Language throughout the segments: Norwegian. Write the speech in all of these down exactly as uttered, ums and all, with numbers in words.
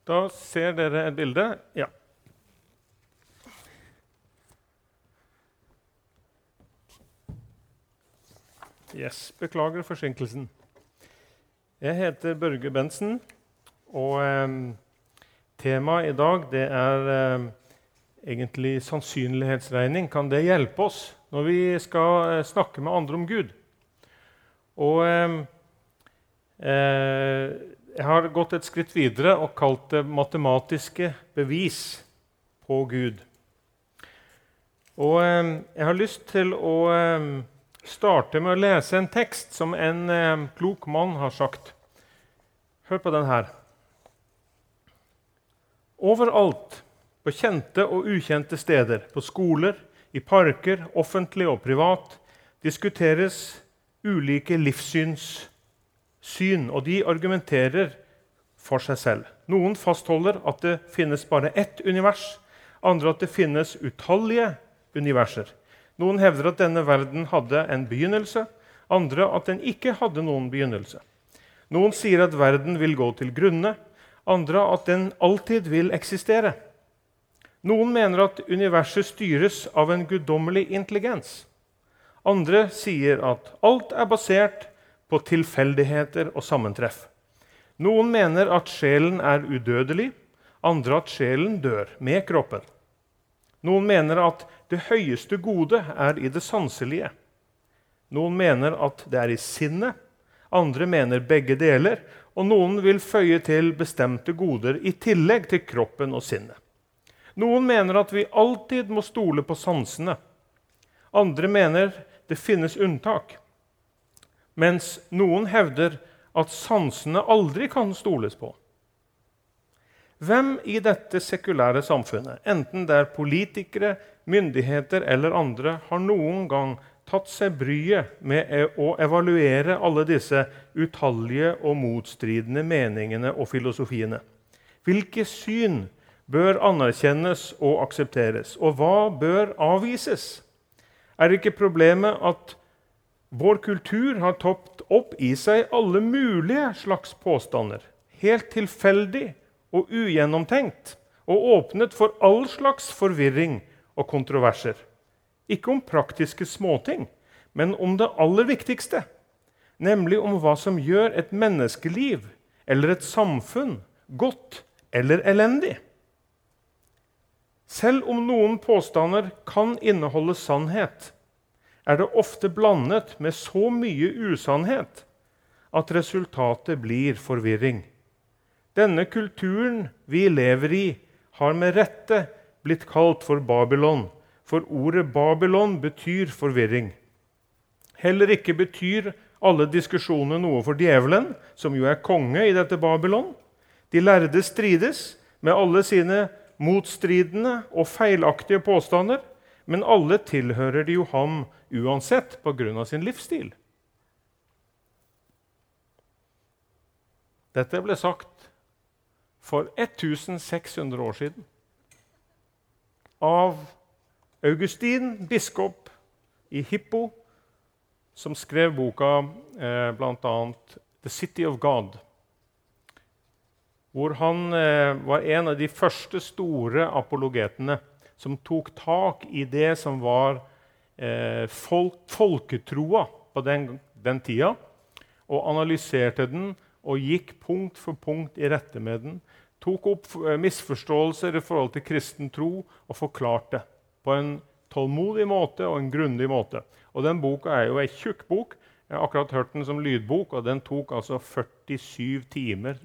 Da ser dere et bilde. Ja. Yes, beklager forsinkelsen. Jeg heter Børge Bensen, og eh, temaet i dag det er eh, egentlig sannsynlighetsregning. Kan det hjelpe oss når vi skal eh, snakke med andre om Gud? Og eh, eh, jeg har gått et skritt videre og kalt det matematiske bevis på Gud. Og eh, jeg har lyst til å eh, starte med å lese en tekst som en eh, klok mann har sagt. Hør på den her. Overalt, på kjente og ukjente steder, på skoler, i parker, offentlig og privat, diskuteres ulike livssyns syn, og de argumenterer for seg selv. Noen fastholder at det finnes bare ett univers, andre at det finnes utallige universer. Noen hevder at denne verden hadde en begynnelse, andre at den ikke hadde noen begynnelse. Noen sier at verden vil gå til grunne, andre at den alltid vil eksistere. Noen mener at universet styres av en guddommelig intelligens. Andre sier at alt er basert på tilfeldigheter og sammentreff. Noen mener at sjelen er udødelig, andre at sjelen dør med kroppen. Noen mener at det høyeste gode er i det sanselige. Noen mener at det er i sinnet, andre mener begge deler, og noen vil føye til bestemte goder i tillegg til kroppen og sinnet. Noen mener at vi alltid må stole på sansene. Andre mener det finnes unntak, mens noen hevder at sansene aldri kan stoles på. Hvem i dette sekulære samfunnet, enten det er politikere, myndigheter eller andre, har noen gang tatt seg bryet med å evaluere alle disse utallige og motstridende meningene og filosofiene? Hvilke syn bør anerkjennes og aksepteres, og hva bør avvises? Er ikke problemet at vår kultur har toppet opp i seg alle mulige slags påstander, helt tilfeldig og ugjennomtenkt, og åpnet for all slags forvirring og kontroverser? Ikke om praktiske småting, men om det aller viktigste, nemlig om hva som gjør et menneskeliv eller et samfunn godt eller elendig. Selv om noen påstander kan inneholde sannhet, er det ofte blandet med så mye usannhet at resultatet blir forvirring. Denne kulturen vi lever i har med rette blitt kalt for Babylon, for ordet Babylon betyr forvirring. Heller ikke betyr alle diskusjoner noe for djevelen, som jo er konge i dette Babylon. De lærde strides med alle sine motstridende og feilaktige påstander, men alle tilhører de jo ham uansett på grunn av sin livsstil. Dette ble sagt for seks hundre år siden av Augustin, biskop i Hippo, som skrev boka eh, blant annet The City of God, hvor han eh, var en av de første store apologetene som tok tak i det som var eh, folk, folketroa på den, den tida, og analyserte den og gikk punkt for punkt i rette med den, tok opp eh, misforståelser i forhold til kristen tro og forklarte på en tålmodig måte og en grundig måte. Og den boka er jo en tjukk bok. Jeg har akkurat hørt den som lydbok, og den tok altså førtisyv timer.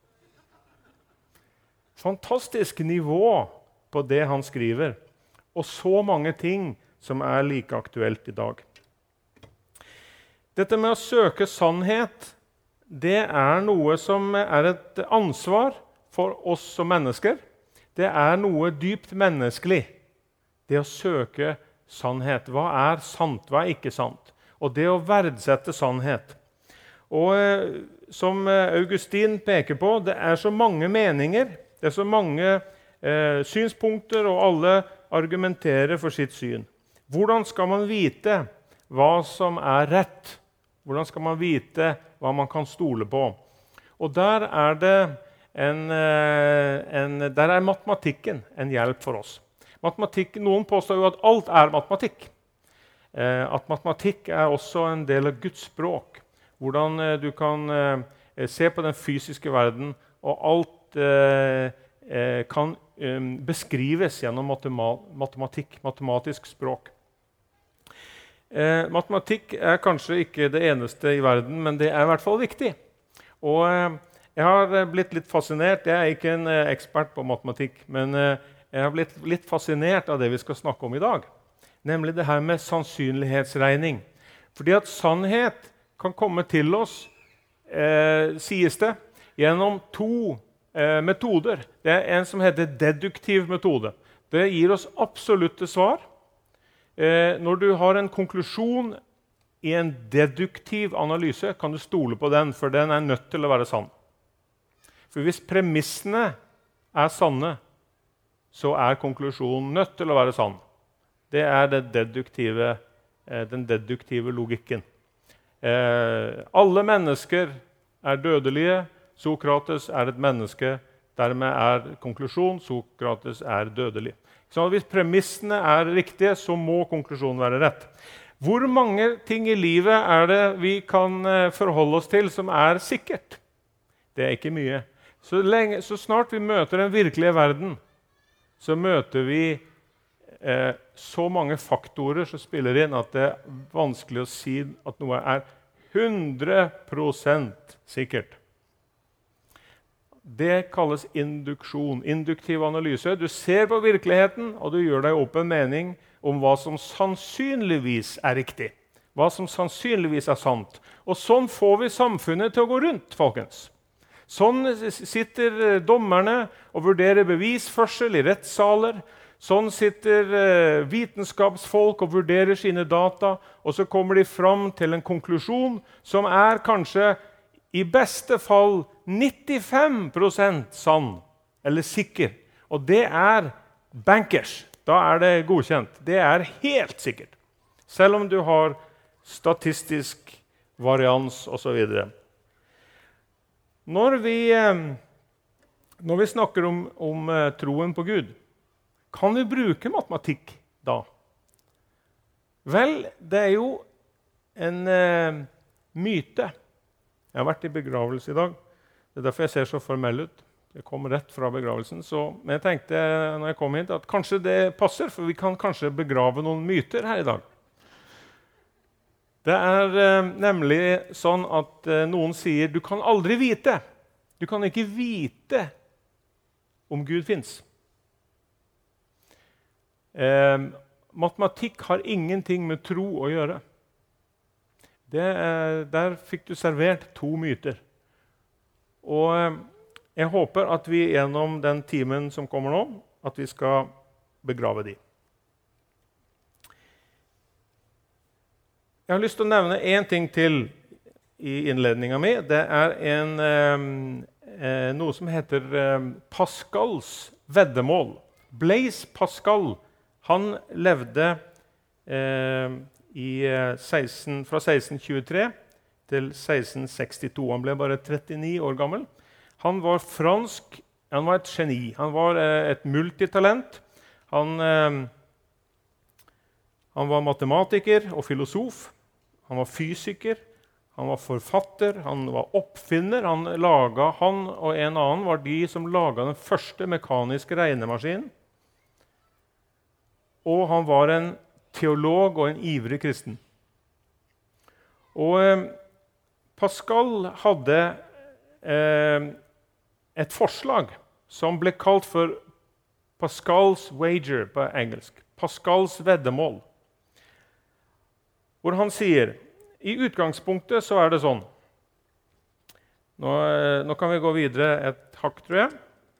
Fantastisk nivå på det han skriver, og så mange ting som er like aktuelt i dag. Dette med å søke sannhet, det er noe som er et ansvar for oss som mennesker. Det er noe dypt menneskelig, det å søke sannhet. Hva er sant, hva er ikke sant? Og det å verdsette sannhet. Og eh, som Augustin peker på, det er så mange meninger, det er så mange eh, synspunkter, og alle argumenterer for sitt syn. Hvordan skal man vite hva som er rett? Hvordan skal man vite hva man kan stole på? Og der er det en, en, der er matematikken en hjelp for oss. Matematikk, noen påstår jo at alt er matematikk. Eh, at matematikk er også en del av Guds språk. Hvordan eh, du kan eh, se på den fysiske verden, og alt eh, eh, kan eh, beskrives gjennom matematikk, matematisk språk. Eh, matematikk er kanskje ikke det eneste i verden, men det er i hvert fall viktig. Og eh, jeg har blitt litt fascinert. Jeg er ikke en eh, ekspert på matematikk, men eh, jeg har blitt litt fascinert av det vi skal snakke om i dag. Nemlig det her med sannsynlighetsregning. Fordi at sannhet kan komme til oss, eh, sies det, gjennom to eh, metoder. Det er en som heter deduktiv metode. Det gir oss absolutte svar. Eh, når du har en konklusjon i en deduktiv analyse, kan du stole på den, for den er nødt til å være sann. For hvis premissene er sanne, så er konklusjonen nødt til å være sann. Det er det deduktive, eh, den deduktive logikken. Eh, alle mennesker er dødelige. Sokrates er et menneske. Dermed er konklusjonen Sokrates er dødelig. Så hvis premissene er riktige, så må konklusjonen være rett. Hvor mange ting i livet er det vi kan forholde oss til som er sikkert? Det er ikke mye. Så, lenge, så snart vi møter den virkelige verden, så møter vi eh, så mange faktorer som spiller inn at det er vanskelig å si at noe er hundre prosent sikkert. Det kalles induksjon, induktiv analyse. Du ser på virkeligheten, og du gjør deg opp en mening om hva som sannsynligvis er riktig. Hva som sannsynligvis er sant. Og sånn får vi samfunnet til å gå rundt, folkens. Sånn sitter dommerne og vurderer bevisførsel i rettssaler. Sånn sitter vitenskapsfolk og vurderer sine data, og så kommer de fram til en konklusjon som er kanskje i beste fall nittifem prosent sann eller sikker. Og det er bankers. Da er det godkjent. Det er helt sikkert. Selv om du har statistisk varians og så videre. Når vi, når vi snakker om, om troen på Gud, kan vi bruke matematikk da? Vel, det er jo en eh, myte. Jeg har vært i begravelse i dag. Det er derfor jeg ser så formell ut. Jeg kom rett fra begravelsen. Så, men jeg tenkte når jeg kom hit at kanskje det passer, for vi kan kanskje begrave noen myter her i dag. Det er eh, nemlig sånn at eh, noen sier du kan aldri vite. Du kan ikke vite om Gud finnes. Eh, matematikk har ingenting med tro å gjøre. Det, der fikk du servert to myter. Og jeg håper at vi gjennom den timen som kommer nå, at vi skal begrave de. Jeg har lyst til å nevne en ting til i innledningen min. Det er en, eh, noe som heter eh, Pascals veddemål. Blaise Pascal, han levde eh, I seksten, fra seksten tjuetre til seksten sekstito. Han ble bare trettini år gammel. Han var fransk, han var et geni. Han var eh, et multitalent. Han, eh, han var matematiker og filosof. Han var fysiker. Han var forfatter. Han var oppfinner. Han, laget, han og en annen var de som laget den første mekaniske regnemaskinen. Og han var en teolog og en ivrig kristen. Og eh, Pascal hadde eh, et forslag som ble kalt for Pascals wager på engelsk. Pascals veddemål. Hvor han sier, i utgangspunktet så er det sånn. Nå, eh, nå kan vi gå videre et hakk, tror jeg.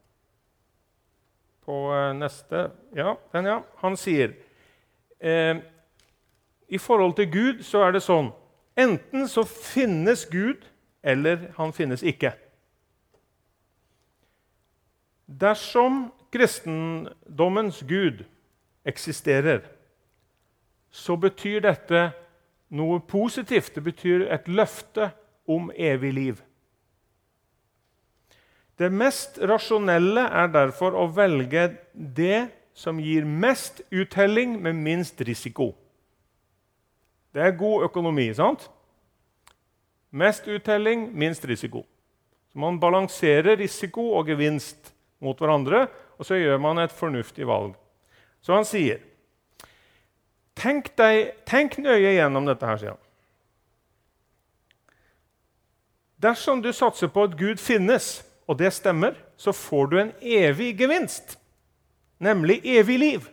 På eh, neste, ja, den ja. Han sier, Eh, i forhold til Gud så er det sånn, enten så finnes Gud, eller han finnes ikke. Dersom kristendommens Gud eksisterer, så betyr dette noe positivt. Det betyr et løfte om evig liv. Det mest rasjonelle er derfor å velge det som gir mest uttelling med minst risiko. Det er god økonomi, sant? Mest uttelling, minst risiko. Så man balanserer risiko og gevinst mot hverandre, og så gjør man et fornuftig valg. Så han sier, tenk, deg, tenk nøye gjennom dette her, sier han. Dersom du satser på at Gud finnes, og det stemmer, så får du en evig gevinst, nemlig evig liv.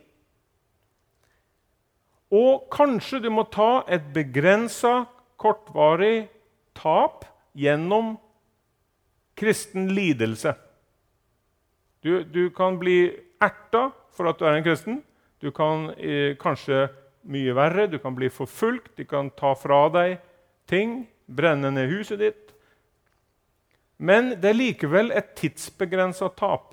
Og kanskje du må ta et begrenset, kortvarig tap gjennom kristen lidelse. Du, du kan bli ertet for at du er en kristen. Du kan eh, kanskje mye verre, du kan bli forfulgt, du kan ta fra deg ting, brenne ned huset ditt. Men det er likevel et tidsbegrenset tap.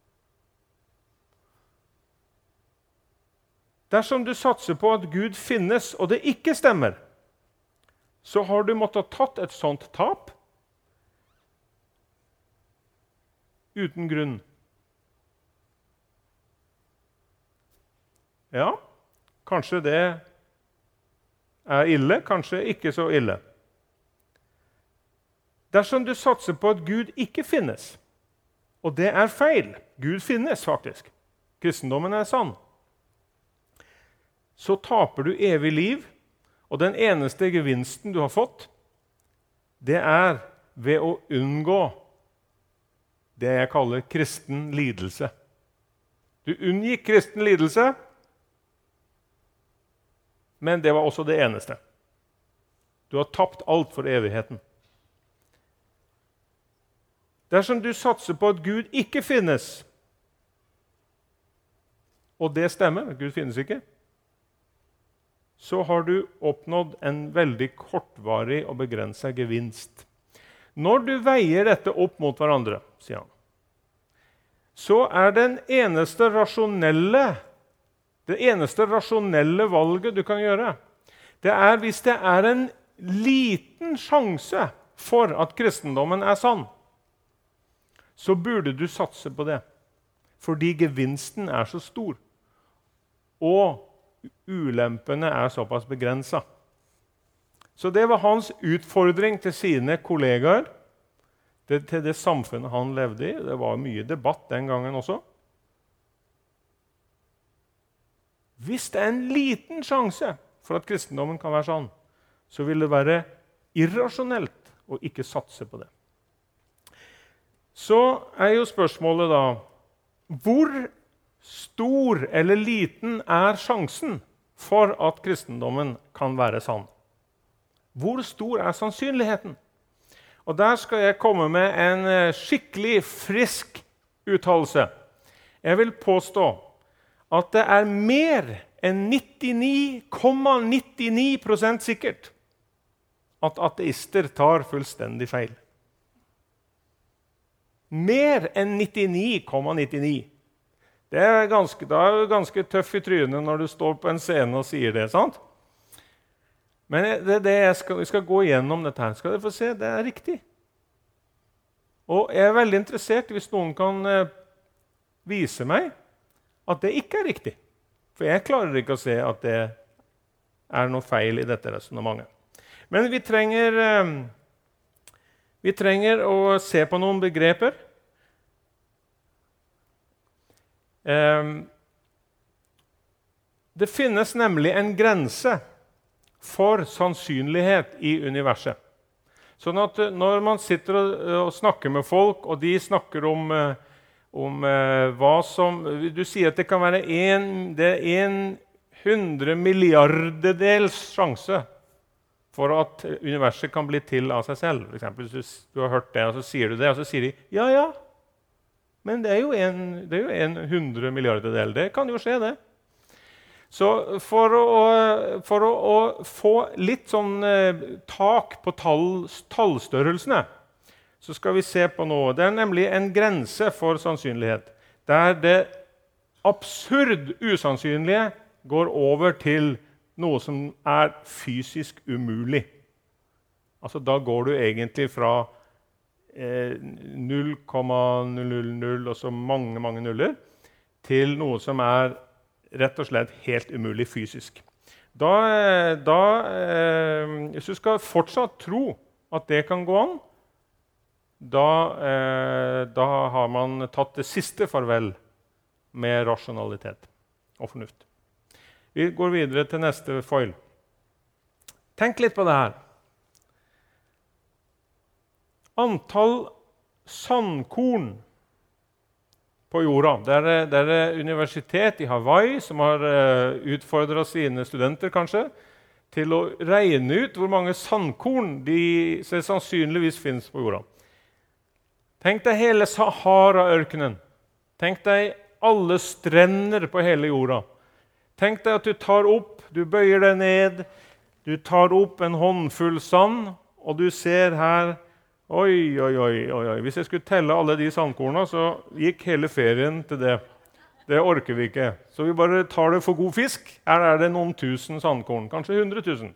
Dersom du satser på at Gud finnes, og det ikke stemmer, så har du måttet tatt et sånt tap uten grunn. Ja, kanskje det er ille, kanskje ikke så ille. Dersom du satser på at Gud ikke finnes, og det er feil, Gud finnes faktisk, kristendommen er sann, så taper du evig liv, og den eneste gevinsten du har fått, det er ved å unngå det jeg kaller kristen lidelse. Du unngikk kristen lidelse, men det var også det eneste. Du har tapt alt for evigheten. Dersom du satser på at Gud ikke finnes, og det stemmer, Gud finnes ikke, så har du oppnådd en veldig kortvarig og begrenset gevinst. Når du veier dette opp mot hverandre, sier han, så er den eneste rasjonelle, det eneste rasjonelle valget du kan gjøre, det er hvis det er en liten sjanse for at kristendommen er sann, så burde du satse på det, fordi gevinsten er så stor, og ulempene er såpass begrenset. Så det var hans utfordring til sine kollegaer, det, til det samfunnet han levde i. Det var mye debatt den gangen også. Hvis det er en liten sjanse for at kristendommen kan være sann, så vil det være irrasjonelt å ikke satse på det. Så er jo spørsmålet da, hvor stor eller liten er sjansen for at kristendommen kan være sann? Hvor stor er sannsynligheten? Og der skal jeg komme med en skikkelig frisk uttalelse. Jeg vil påstå at det er mer enn nittini komma nittini prosent sikkert at ateister tar fullstendig feil. Mer enn nittini komma nittini. Det er ganske, da er du ganske tøff i trynet når du står på en scene og sier det, sant? Men det er det jeg skal, vi skal gå igjennom dette her. Skal dere få se, det er riktig. Og jeg er veldig interessert hvis noen kan eh, vise meg at det ikke er riktig. For jeg klarer ikke å se at det er noe feil i dette resonemanget. Men vi trenger, eh, vi trenger å se på noen begreper. Eh, det finnes nemlig en grense for sannsynlighet i universet. Sånn at når man sitter og, og snakker med folk, og de snakker om, om uh, hva som... Du sier at det kan være en, det er en hundre milliardedels sjanse for at universet kan bli til av seg selv. For eksempel, hvis du har hørt det, og så sier du det, og så sier de, ja, ja, men det er jo en, det er jo en hundre milliardedel. Det kan jo skje, det. Så for å, for å, å få litt sånn eh, tak på tall, tallstørrelsene, så skal vi se på noe. Det er nemlig en grense for sannsynlighet, der det absurd usannsynlige går over til noe som er fysisk umulig. Altså, da går du egentlig fra eh, null komma null null null og så mange, mange nuller, til noe som er rett og slett helt umulig fysisk. Da, da, eh, hvis du skal fortsatt tro at det kan gå an, da, eh, da har man tatt det siste farvel med rasjonalitet og fornuft. Vi går videre til neste foil. Tenk litt på det her. Antall sandkorn på jorda. Det er, det er universitet i Hawaii som har uh, utfordret sine studenter kanskje, til å regne ut hvor mange sandkorn de sannsynligvis finnes på jorda. Tenk deg hele Sahara-ørkenen. Tenk deg alle strender på hele jorda. Tenk deg at du tar opp, du bøyer deg ned, du tar opp en håndfull sand, og du ser her, oi, oi, oi, oi. Hvis jeg skulle telle alle de sandkornene, så gikk hele ferien til det. Det orker vi ikke. Så vi bare tar det for god fisk. Her er det noen tusen sandkorn, kanskje hundre tusen.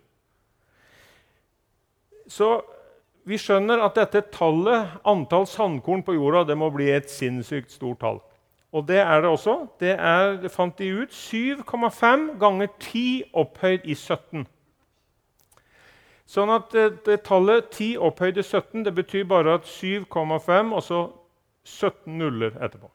Så vi skjønner at dette tallet, antall sandkorn på jorda, det må bli et sinnssykt stort tall. Og det er det også. Det, er, det fant de ut syv komma fem ganger ti opphøyd i sytten. Sånn at det, det tallet ti opphøyd i sytten, det betyr bare at syv komma fem og så sytten nuller etterpå.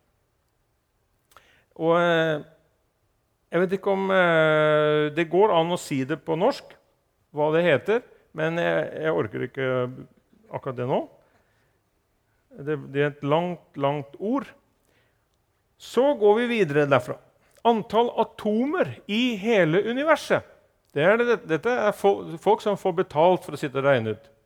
Og eh, jeg vet ikke om eh, det går an å si det på norsk, hva det heter, men jeg, jeg orker ikke akkurat det nå. Det, det er et langt, langt ord. Så går vi videre derfra. Antall atomer i hele universet. Det er det, dette er folk som får betalt for å sitte og regne ut.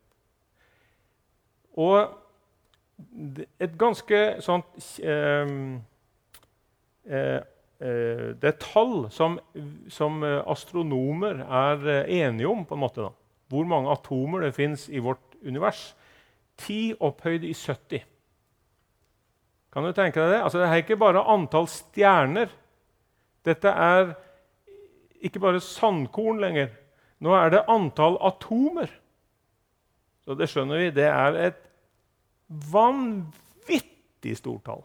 Og et ganske sånt eh, eh, det er tall som, som astronomer er enige om, på en måte. Da. Hvor mange atomer det finnes i vårt univers. ti opphøyd i sytti. Kan du tenke deg det? Altså, det er ikke bare antall stjerner. Dette er ikke bare sandkorn lenger. Nå er det antall atomer. Så det skjønner vi, det er et vanvittig stort tall.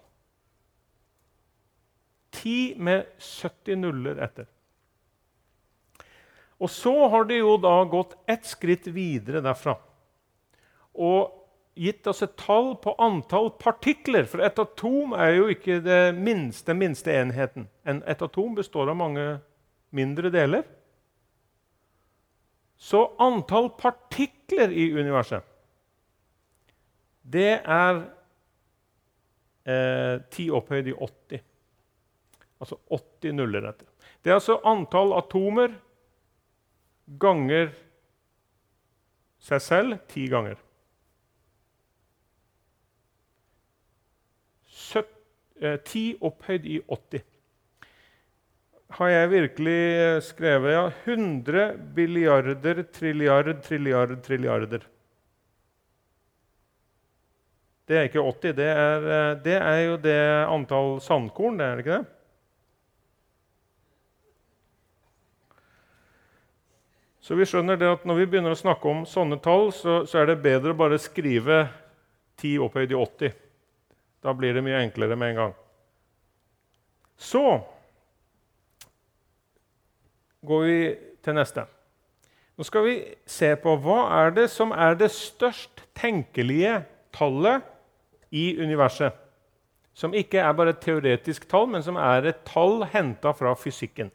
ti med sytti nuller etter. Og så har de jo da gått ett skritt videre derfra. Og gitt oss et tall på antall partikler, for et atom er jo ikke det minste, minste enheten. En, et atom består av mange mindre deler. Så antall partikler i universet, det er eh, ti opphøyd i åtti. Altså åtti nuller etter. Det er altså antall atomer ganger seg selv ti ganger. ti opphøyd i åtti. Har jeg virkelig skrevet ja, hundre billiarder, trilliard, trilliard, trilliarder. Det er ikke åtti, det er, det er jo det antall sandkorn, det er det ikke det? Så vi skjønner det at når vi begynner å snakke om sånne tall, så, så er det bedre å bare skrive ti opphøyd i åtti. Da blir det mye enklere med en gang. Så går vi til neste. Nå skal vi se på hva er det som er det størst tenkelige tallet i universet. Som ikke er bare et teoretisk tall, men som er et tall hentet fra fysikken.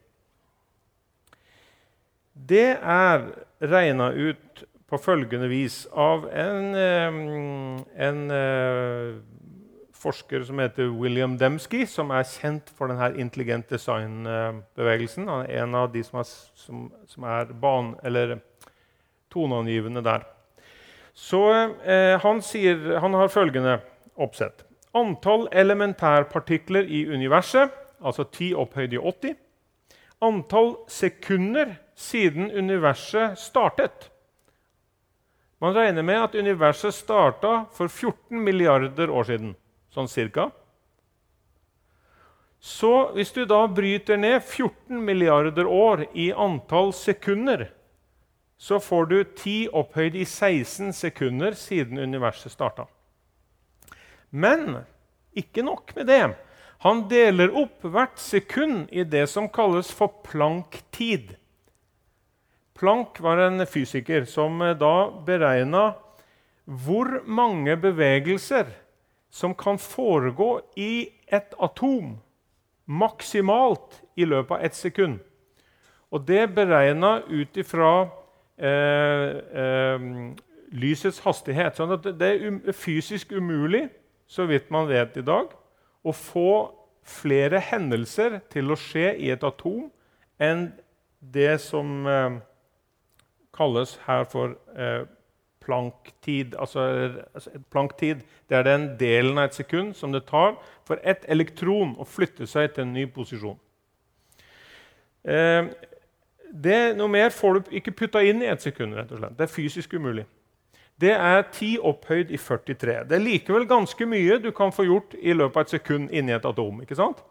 Det er regnet ut på følgende vis av en, en forsker som heter William Dembski, som er kjent for denne intelligent design-bevegelsen. Han er en av de som er, som, som er ban, eller toneangivende der. Så eh, han, sier, han har følgende oppsett. Antall elementærpartikler i universet, altså ti opphøyd i åtti. Antall sekunder siden universet startet. Man regner med at universet startet for fjorten milliarder år siden. Sånn cirka. Så hvis du da bryter ned fjorten milliarder år i antall sekunder, så får du ti opphøyd i seksten sekunder siden universet startet. Men ikke nok med det. Han deler opp hvert sekund i det som kalles for Planck-tid. Planck var en fysiker som da beregnet hvor mange bevegelser som kan foregå i et atom maksimalt i løpet av et sekund. Og det beregnet ut ifra eh, eh, lysets hastighet. Sånn at det er um, fysisk umulig, så vidt man vet i dag, å få flere hendelser til å skje i et atom enn det som eh, kalles her for eh, Planck-tid. Altså, altså Planck-tid, det er den delen av et sekund som det tar for et elektron å flytte seg til en ny posisjon. Eh, det, noe mer får du ikke putta inn i et sekund, rett og slett. Det er fysisk umulig. Det er ti opphøyd i førtitre. Det er likevel ganske mye du kan få gjort i løpet av et sekund inni et atom, ikke sant?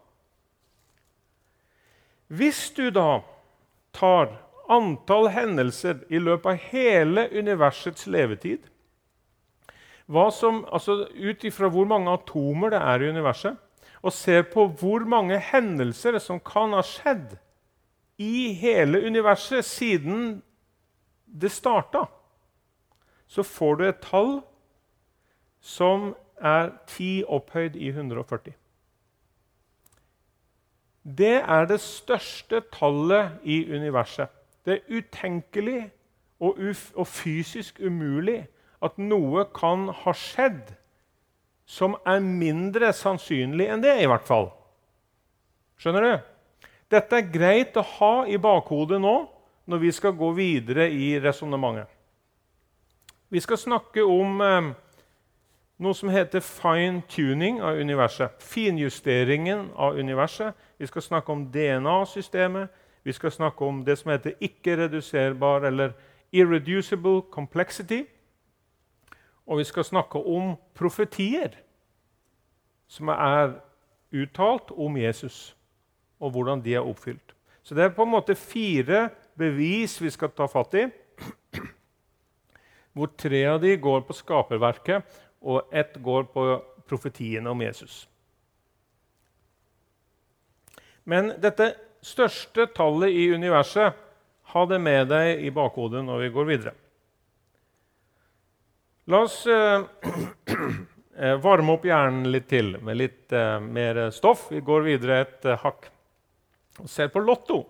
Hvis du da tar antall hendelser i løpet av hele universets levetid, hva som, altså ut ifra hvor mange atomer det er i universet, og ser på hvor mange hendelser som kan ha skjedd i hele universet siden det startet, så får du et tall som er ti opphøyd i hundre og førti. Det er det største tallet i universet. Det er utenkelig og, uf- og fysisk umulig at noe kan ha skjedd som er mindre sannsynlig enn det, i hvert fall. Skjønner du? Dette er greit å ha i bakhodet nå, når vi skal gå videre i resonemanget. Vi skal snakke om eh, noe som heter fine-tuning av universet. Finjusteringen av universet. Vi skal snakke om D N A-systemet. Vi skal snakke om det som heter ikke-reduserbar eller irreducible complexity. Og vi skal snakke om profetier som er uttalt om Jesus, og hvordan de er oppfylt. Så det er på en måte fire bevis vi skal ta fatt i, hvor tre av de går på skaperverket, og ett går på profetiene om Jesus. Men dette største tallet i universet, ha det med deg i bakhodet når vi går videre. La oss eh, varme opp hjernen litt til med litt eh, mer stoff. Vi går videre et eh, hakk. Og ser på lotto.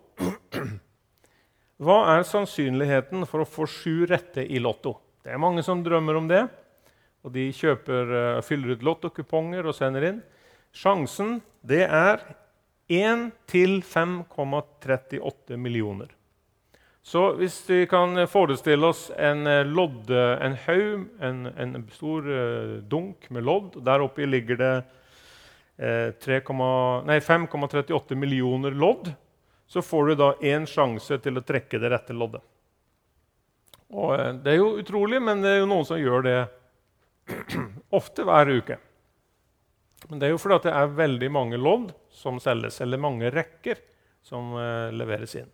Hva er sannsynligheten for å få sju rette i lotto? Det er mange som drømmer om det, og de kjøper, uh, fyller ut lottokuponger og sender inn. Sjansen det er én til fem komma trettiåtte millioner. Så hvis vi kan forestille oss en, lodd, en haug, en, en stor uh, dunk med lodd, der oppe ligger det uh, fem komma trettiåtte millioner lodd, så får du da en sjanse til å trekke det rette loddet. Og det er jo utrolig, men det er jo noen som gjør det ofte hver uke. Men det er jo fordi at det er veldig mange lodd som selges, eller mange rekker som uh, leveres inn.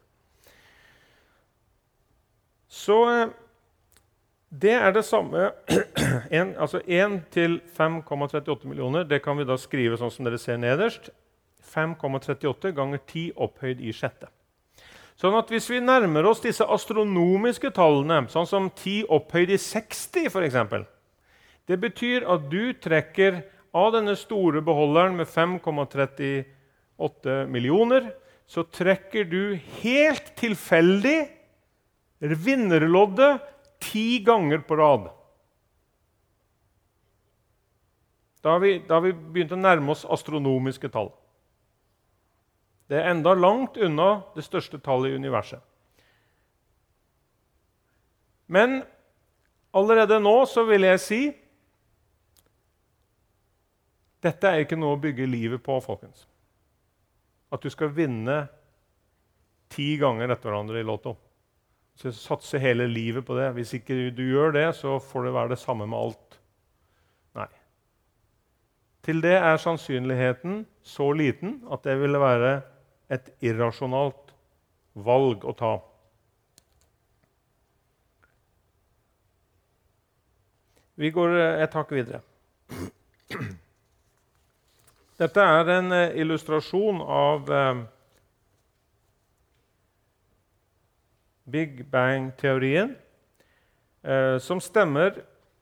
Så uh, det er det samme, en, altså én til fem komma trettiåtte millioner, det kan vi da skrive sånn som dere ser nederst. fem komma trettiåtte ganger ti opphøyd i sjette. Sånn at hvis vi nærmer oss disse astronomiske tallene, sånn som ti opphøyd i seksti for eksempel, det betyr at du trekker av denne store beholderen med fem komma trettiåtte millioner, så trekker du helt tilfeldig vinnerloddet ti ganger på rad. Da har vi, da har vi begynt å nærme oss astronomiske tall. Det er enda langt unna det største tallet i universet. Men allerede nå så vil jeg si dette er ikke noe å bygge livet på, folkens. At du skal vinne ti ganger etter hverandre i lotto. Så satse hele livet på det. Hvis ikke du gjør det, så får det være det samme med alt. Nei. Til det er sannsynligheten så liten at det ville være et irrasjonalt valg å ta. Vi går et hakk videre. Dette er en eh, illustrasjon av eh, Big Bang-teorien, eh, som stemmer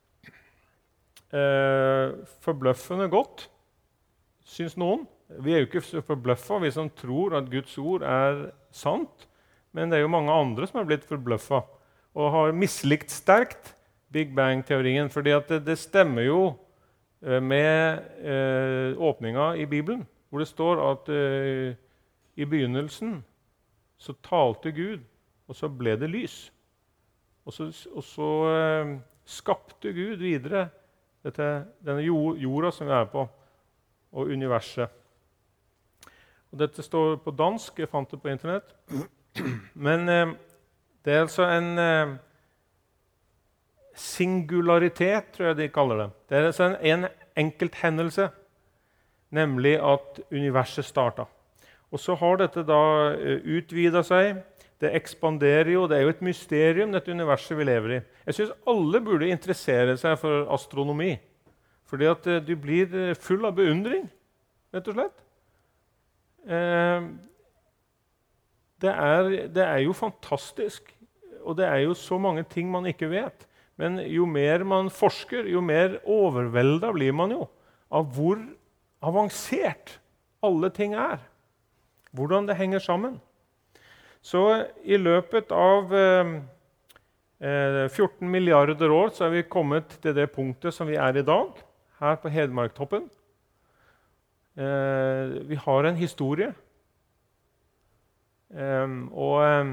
eh, forbløffende godt, syns noen. Vi er jo ikke så forbløffa, vi som tror at Guds ord er sant, men det er jo mange andre som har blitt forbløffa og har mislikt sterkt Big Bang-teorien, fordi at det, det stemmer jo eh, med eh, åpninga i Bibelen, hvor det står at eh, i begynnelsen så talte Gud, og så ble det lys. Og så, og så eh, skapte Gud videre dette, denne jorda som vi er på, og universet. Og dette står på dansk, jeg fant det på internett. Men eh, det er altså en eh, singularitet, tror jeg de kaller det. Det er altså en, en enkelt hendelse, nemlig at universet startet. Og så har dette da eh, utvidet seg. Det ekspanderer jo, det er jo et mysterium, dette universet vi lever i. Jeg synes alle burde interessere seg for astronomi, fordi at eh, du blir full av beundring, rett og slett. Eh, det, er, det er jo fantastisk, og det er jo så mange ting man ikke vet. Men jo mer man forsker, jo mer overveldet blir man jo av hvor avansert alle ting er. Hvordan det henger sammen. Så i løpet av eh, fjorten milliarder år så er vi kommet til det punktet som vi er i dag, her på Hedmarktoppen. Eh, vi har en historie. Eh, og eh,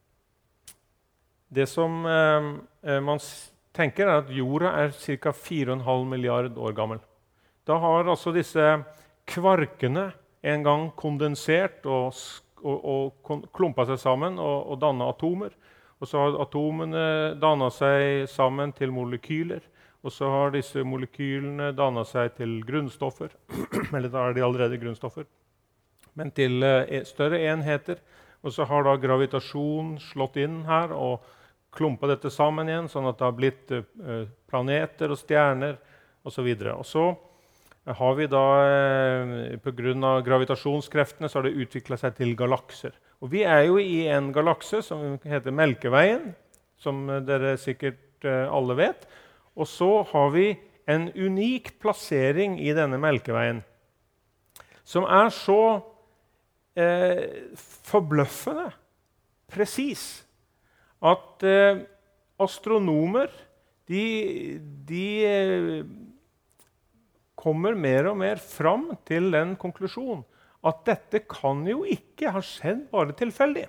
det som eh, man tenker er at jorda er ca. fire komma fem milliard år gammel. Da har altså disse kvarkene en gang kondensert og, og, og klumpa seg sammen og, og dannet atomer. Og så har atomene dannet seg sammen til molekyler. Og så har disse molekylene dannet seg til grunnstoffer. Eller da er de allerede grunnstoffer. Men til uh, større enheter. Og så har da gravitasjon slått inn her og klumpa dette sammen igjen, sånn at det har blitt uh, planeter og stjerner osv. Og så har vi da, uh, på grunn av gravitasjonskreftene, så har det utviklet seg til galakser. Og vi er jo i en galakse som heter Melkeveien, som dere sikkert uh, alle vet. Og så har vi en unik plassering i denne Melkeveien, som er så eh, forbløffende presis at eh, astronomer de, de eh, kommer mer og mer fram til den konklusjonen at dette kan jo ikke ha skjedd bare tilfeldig.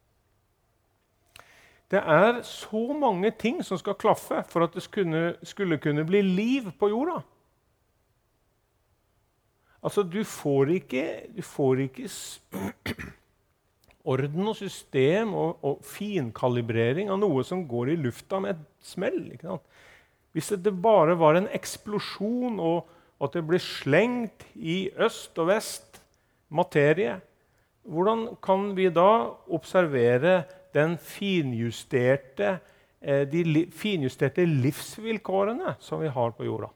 Det er så mange ting som skal klaffe for at det skulle, skulle kunne bli liv på jorda. Altså, du får ikke, du får ikke orden og system og, og finkalibrering av noe som går i lufta med et smell. Ikke sant? Hvis det bare var en eksplosjon og at det ble slengt i øst og vest materie, hvordan kan vi da observere den finjusterte, eh, de li, finjusterte livsvilkårene som vi har på jorda?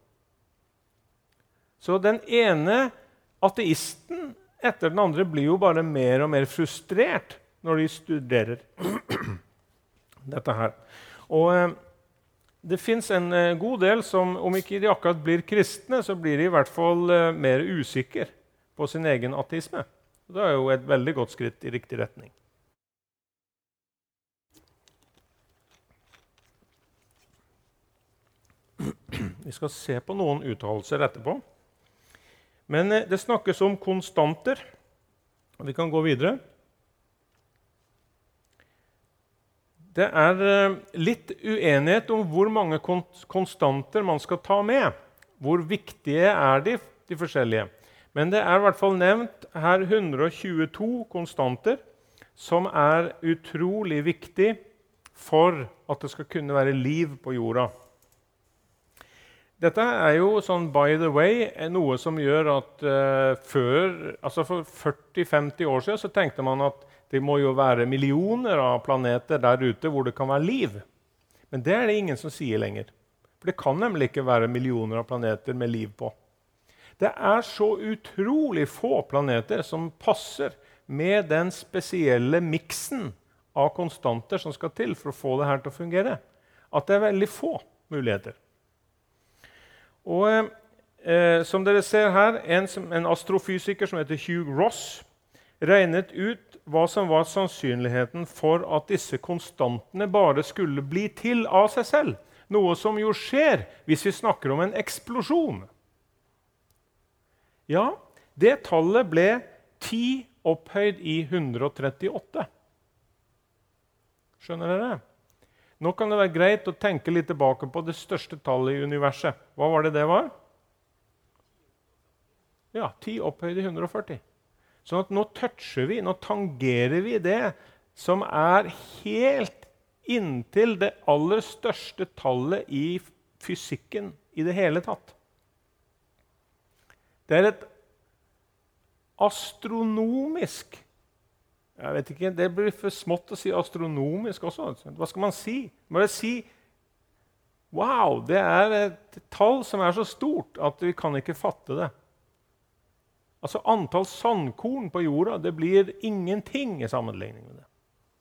Så den ene ateisten etter den andre blir jo bare mer og mer frustrert når de studerer dette her. Og eh, det finnes en eh, god del som, om ikke de akkurat blir kristne, så blir de i hvert fall eh, mer usikre på sin egen ateisme. Det er jo et veldig godt skritt i riktig retning. Vi skal se på noen uttalelser etterpå. Men eh, det snakkes om konstanter. Vi kan gå videre. Det er eh, litt uenighet om hvor mange konstanter man skal ta med. Hvor viktige er de, de forskjellige? Men det er i hvert fall nevnt her hundre og tjueto konstanter som er utrolig viktig for at det skal kunne være liv på jorda. Dette er jo sånn by the way, noe som gjør at uh, før, altså for førti til femti år siden så tenkte man at det må jo være millioner av planeter der ute hvor det kan være liv. Men det er det ingen som sier lenger. For det kan nemlig ikke være millioner av planeter med liv på. Det er så utrolig få planeter som passer med den spesielle miksen av konstanter som skal til for å få det her til å fungere, at det er veldig få muligheter. Og eh, som dere ser her, en, som, en astrofysiker som heter Hugh Ross regnet ut hva som var sannsynligheten for at disse konstantene bare skulle bli til av seg selv, noe som jo skjer hvis vi snakker om en eksplosjon. Ja, det tallet ble ti opphøyd i hundre trettiåtte. Skjønner dere? Nå kan det være greit å tenke litt tilbake på det største tallet i universet. Hva var det det var? Ja, ti opphøyd i hundre førti. Sånn at nå toucher vi, nå tangerer vi det som er helt inntil det aller største tallet i fysikken i det hele tatt. Det er et astronomisk, jeg vet ikke, det blir for smått å si astronomisk også. Hva skal man si? Bare si, wow, det er et tall som er så stort at vi kan ikke fatte det. Altså antall sandkorn på jorda, det blir ingenting i sammenligning med det.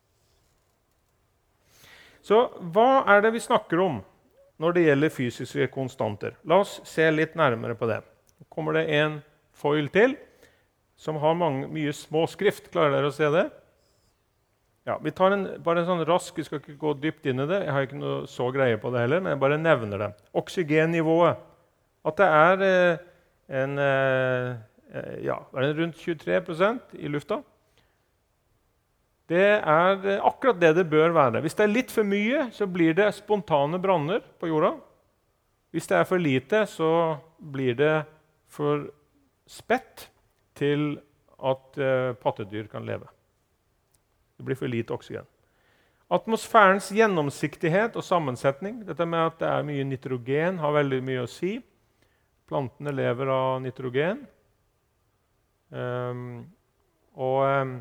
Så hva er det vi snakker om når det gjelder fysiske konstanter? La oss se litt nærmere på det. Nå kommer det en foil til, som har mange, mye små skrift. Klarer dere å se det? Ja, vi tar en, bare en sånn rask, vi skal ikke gå dypt inn i det. Jeg har ikke noe så greie på det heller, men jeg bare nevner det. Oksygennivået. At det er eh, en, eh, ja, er det rundt tjuetre prosent i lufta. Det er akkurat det det bør være. Hvis det er litt for mye, så blir det spontane branner på jorda. Hvis det er for lite, så blir det for spett til at uh, pattedyr kan leve. Det blir for lite oksygen. Atmosfærens gjennomsiktighet og sammensetning, dette med at det er mye nitrogen, har veldig mye å si. Plantene lever av nitrogen. Um, og um,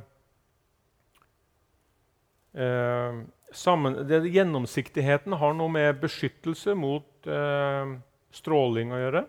uh, sammen, det, gjennomsiktigheten har noe med beskyttelse mot uh, stråling å gjøre.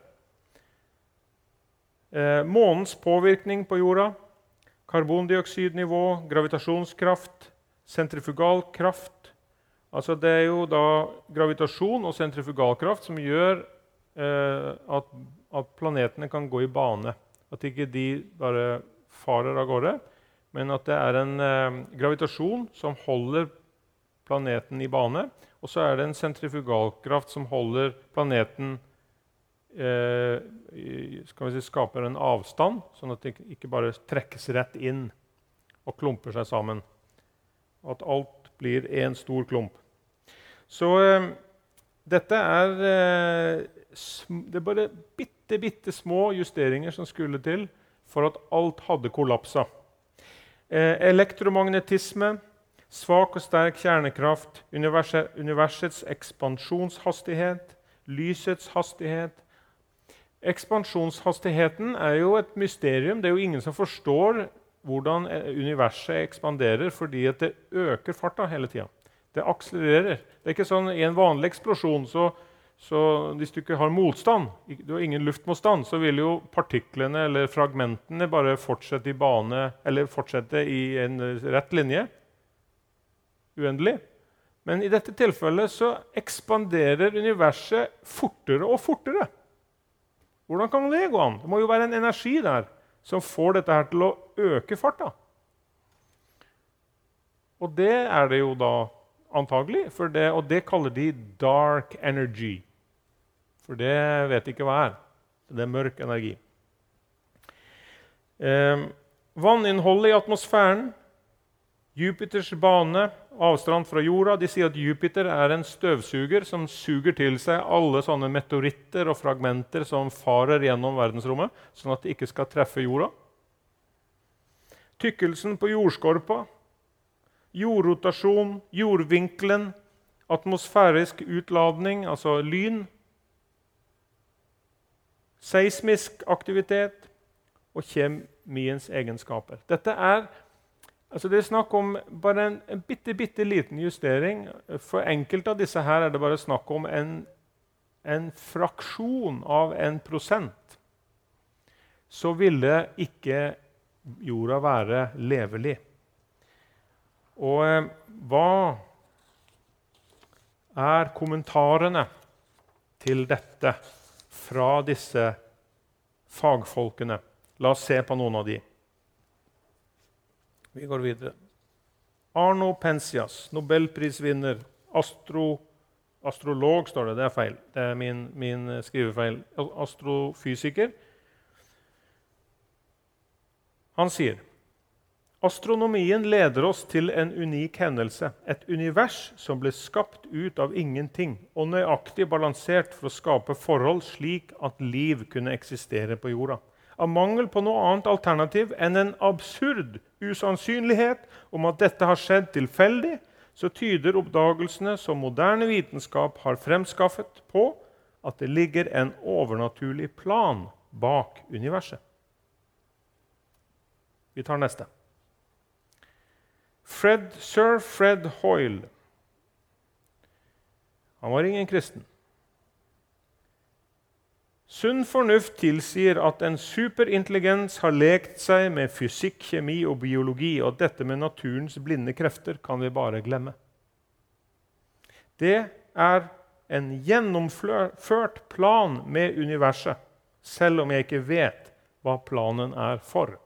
Eh, månens påvirkning på jorda, karbondioksidnivå, gravitasjonskraft, sentrifugalkraft. Altså det er jo da gravitasjon og sentrifugalkraft som gjør eh, at, at planetene kan gå i bane. At ikke de bare farer av gårde, men at det er en eh, gravitasjon som holder planeten i bane, og så er det en sentrifugalkraft som holder planeten Eh, skal vi si, skaper en avstand, sånn at det ikke bare trekkes rett inn og klumper seg sammen. Og at alt blir en stor klump. Så eh, dette er, eh, det er bare bitte, bitte små justeringer som skulle til for at alt hadde kollapsa. Eh, elektromagnetisme, svak og sterk kjernekraft, universet, universets ekspansjonshastighet, lysets hastighet. Ekspansjonshastigheten er jo et mysterium. Det er jo ingen som forstår hvordan universet ekspanderer, fordi at det øker farta hele tiden. Det akselererer. Det er ikke sånn i en vanlig eksplosjon, så, så hvis du ikke har motstand, du har ingen luftmotstand, så vil jo partiklene eller fragmentene bare fortsette i bane, eller fortsette i en rett linje. Uendelig. Men i dette tilfellet så ekspanderer universet fortere og fortere. Hvordan kan det gå an? Det må jo være en energi der som får dette her til å øke farta. Og det er det jo da antagelig, for det, og det kaller de dark energy. For det vet ikke hva er. Det er mørk energi. Eh, vanninnholdet i atmosfæren, Jupiters bane, avstand fra jorda. De sier at Jupiter er en støvsuger som suger til seg alle sånne meteoritter og fragmenter som farer gjennom verdensrommet, sånn at de ikke skal treffe jorda. Tykkelsen på jordskorpa, jordrotasjon, jordvinkelen, atmosfærisk utladning, altså lyn, seismisk aktivitet og kjemiens egenskaper. Dette er Altså det er snakk om bare en, en bitte, bitte liten justering. For enkelte av disse her er det bare snakk om en, en fraksjon av en prosent. så ville ikke jorda være levelig. Og eh, hva er kommentarene til dette fra disse fagfolkene? La oss se på noen av de. Vi går videre. Arno Penzias, Nobelprisvinner, astro, astrolog, står det, det er feil. Det er min, min skrivefeil. Astrofysiker. Han sier, astronomien leder oss til en unik hendelse, et univers som ble skapt ut av ingenting, og nøyaktig balansert for å skape forhold slik at liv kunne eksistere på jorda. Av mangel på noe annet alternativ enn en absurd usannsynlighet om at dette har skjedd tilfeldig, så tyder oppdagelsene som moderne vitenskap har fremskaffet på at det ligger en overnaturlig plan bak universet. Vi tar neste. Fred, Sir Fred Hoyle. Han var ingen kristen. Sunn fornuft tilsier at en superintelligens har lekt seg med fysikk, kjemi og biologi, og dette med naturens blinde krefter kan vi bare glemme. Det er en gjennomført plan med universet, selv om jeg ikke vet hva planen er for.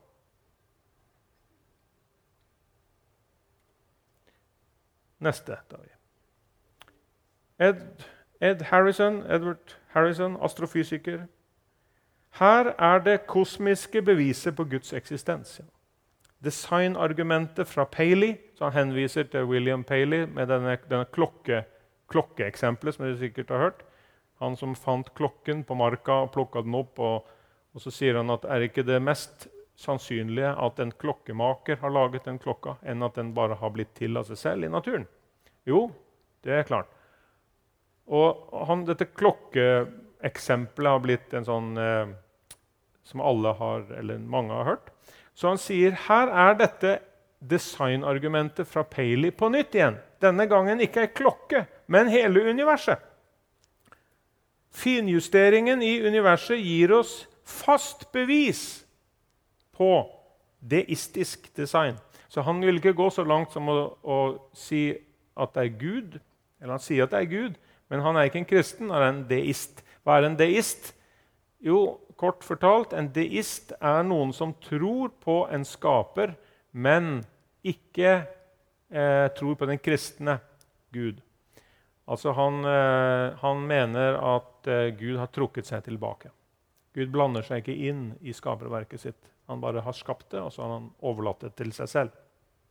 Neste, da vi. Ed, Ed Harrison, Edward Harrison, astrofysiker. Her er det kosmiske beviset på Guds eksistens. Designargumentet fra Paley, så han henviser til William Paley med denne, denne klokke, klokkeeksempelet som dere sikkert har hørt. Han som fant klokken på marka og plukket den opp, og, og så sier han at er ikke det mest sannsynlige at en klokkemaker har laget den klokka, enn at den bare har blitt til av seg selv i naturen? Jo, det er klart. Og han, dette klokkeeksempelet har blitt en sånn eh, som alle har, eller mange har hørt. Så han sier, her er dette designargumentet fra Paley på nytt igjen. Denne gangen ikke en klokke, men hele universet. Finjusteringen i universet gir oss fast bevis på deistisk design. Så han vil ikke gå så langt som å, å si at det er Gud, eller han sier at det er Gud, men han er ikke en kristen, han er en deist. Hva er en deist? Jo, kort fortalt, en deist er noen som tror på en skaper, men ikke eh, tror på den kristne Gud. Altså han, eh, han mener at eh, Gud har trukket seg tilbake. Gud blander seg ikke inn i skaperverket sitt. Han bare har skapt det, og så har han overlatt det til seg selv.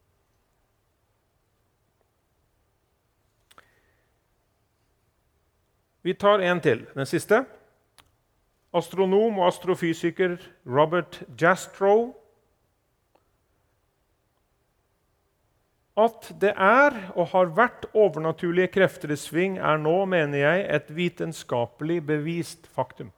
Vi tar en til, den siste. Astronom og astrofysiker Robert Jastrow. At det er og har vært overnaturlige krefter i sving er nå, mener jeg, et vitenskapelig bevist faktum.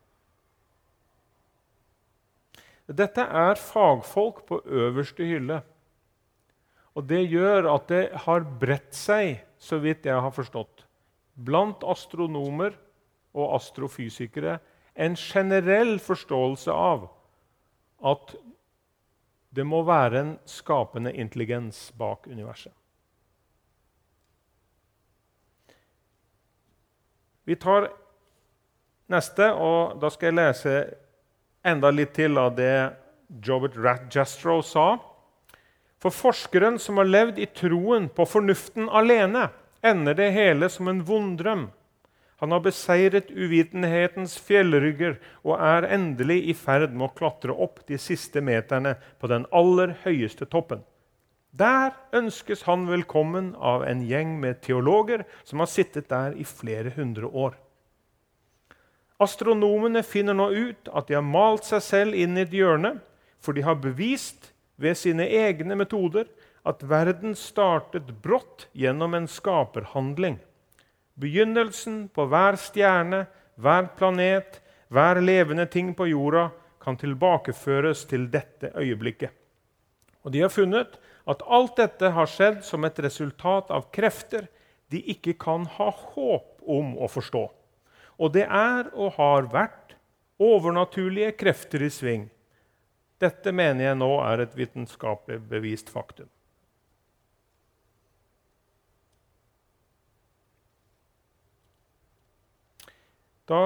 Dette er fagfolk på øverste hylle. Og det gjør at det har bredt seg, så vidt jeg har forstått, blant astronomer og astrofysikere en generell forståelse av at det må være en skapende intelligens bak universet. Vi tar neste, og da skal jeg lese enda litt til av det Robert Jastrow sa. For forskeren som har levd i troen på fornuften alene, ender det hele som en vond drøm. Han har beseiret uvitenhetens fjellrygger og er endelig i ferd med å klatre opp de siste meterne på den aller høyeste toppen. Der ønskes han velkommen av en gjeng med teologer som har sittet der i flere hundre år. Astronomene finner nå ut at de har malt seg selv inn i et hjørne, for de har bevist ved sine egne metoder at verden startet brått gjennom en skaperhandling. Begynnelsen på hver stjerne, hver planet, hver levende ting på jorda kan tilbakeføres til dette øyeblikket. Og de har funnet at alt dette har skjedd som et resultat av krefter de ikke kan ha håp om å forstå. Og det er og har vært overnaturlige krefter i sving. Dette mener jeg nå er et vitenskapelig bevist faktum. Da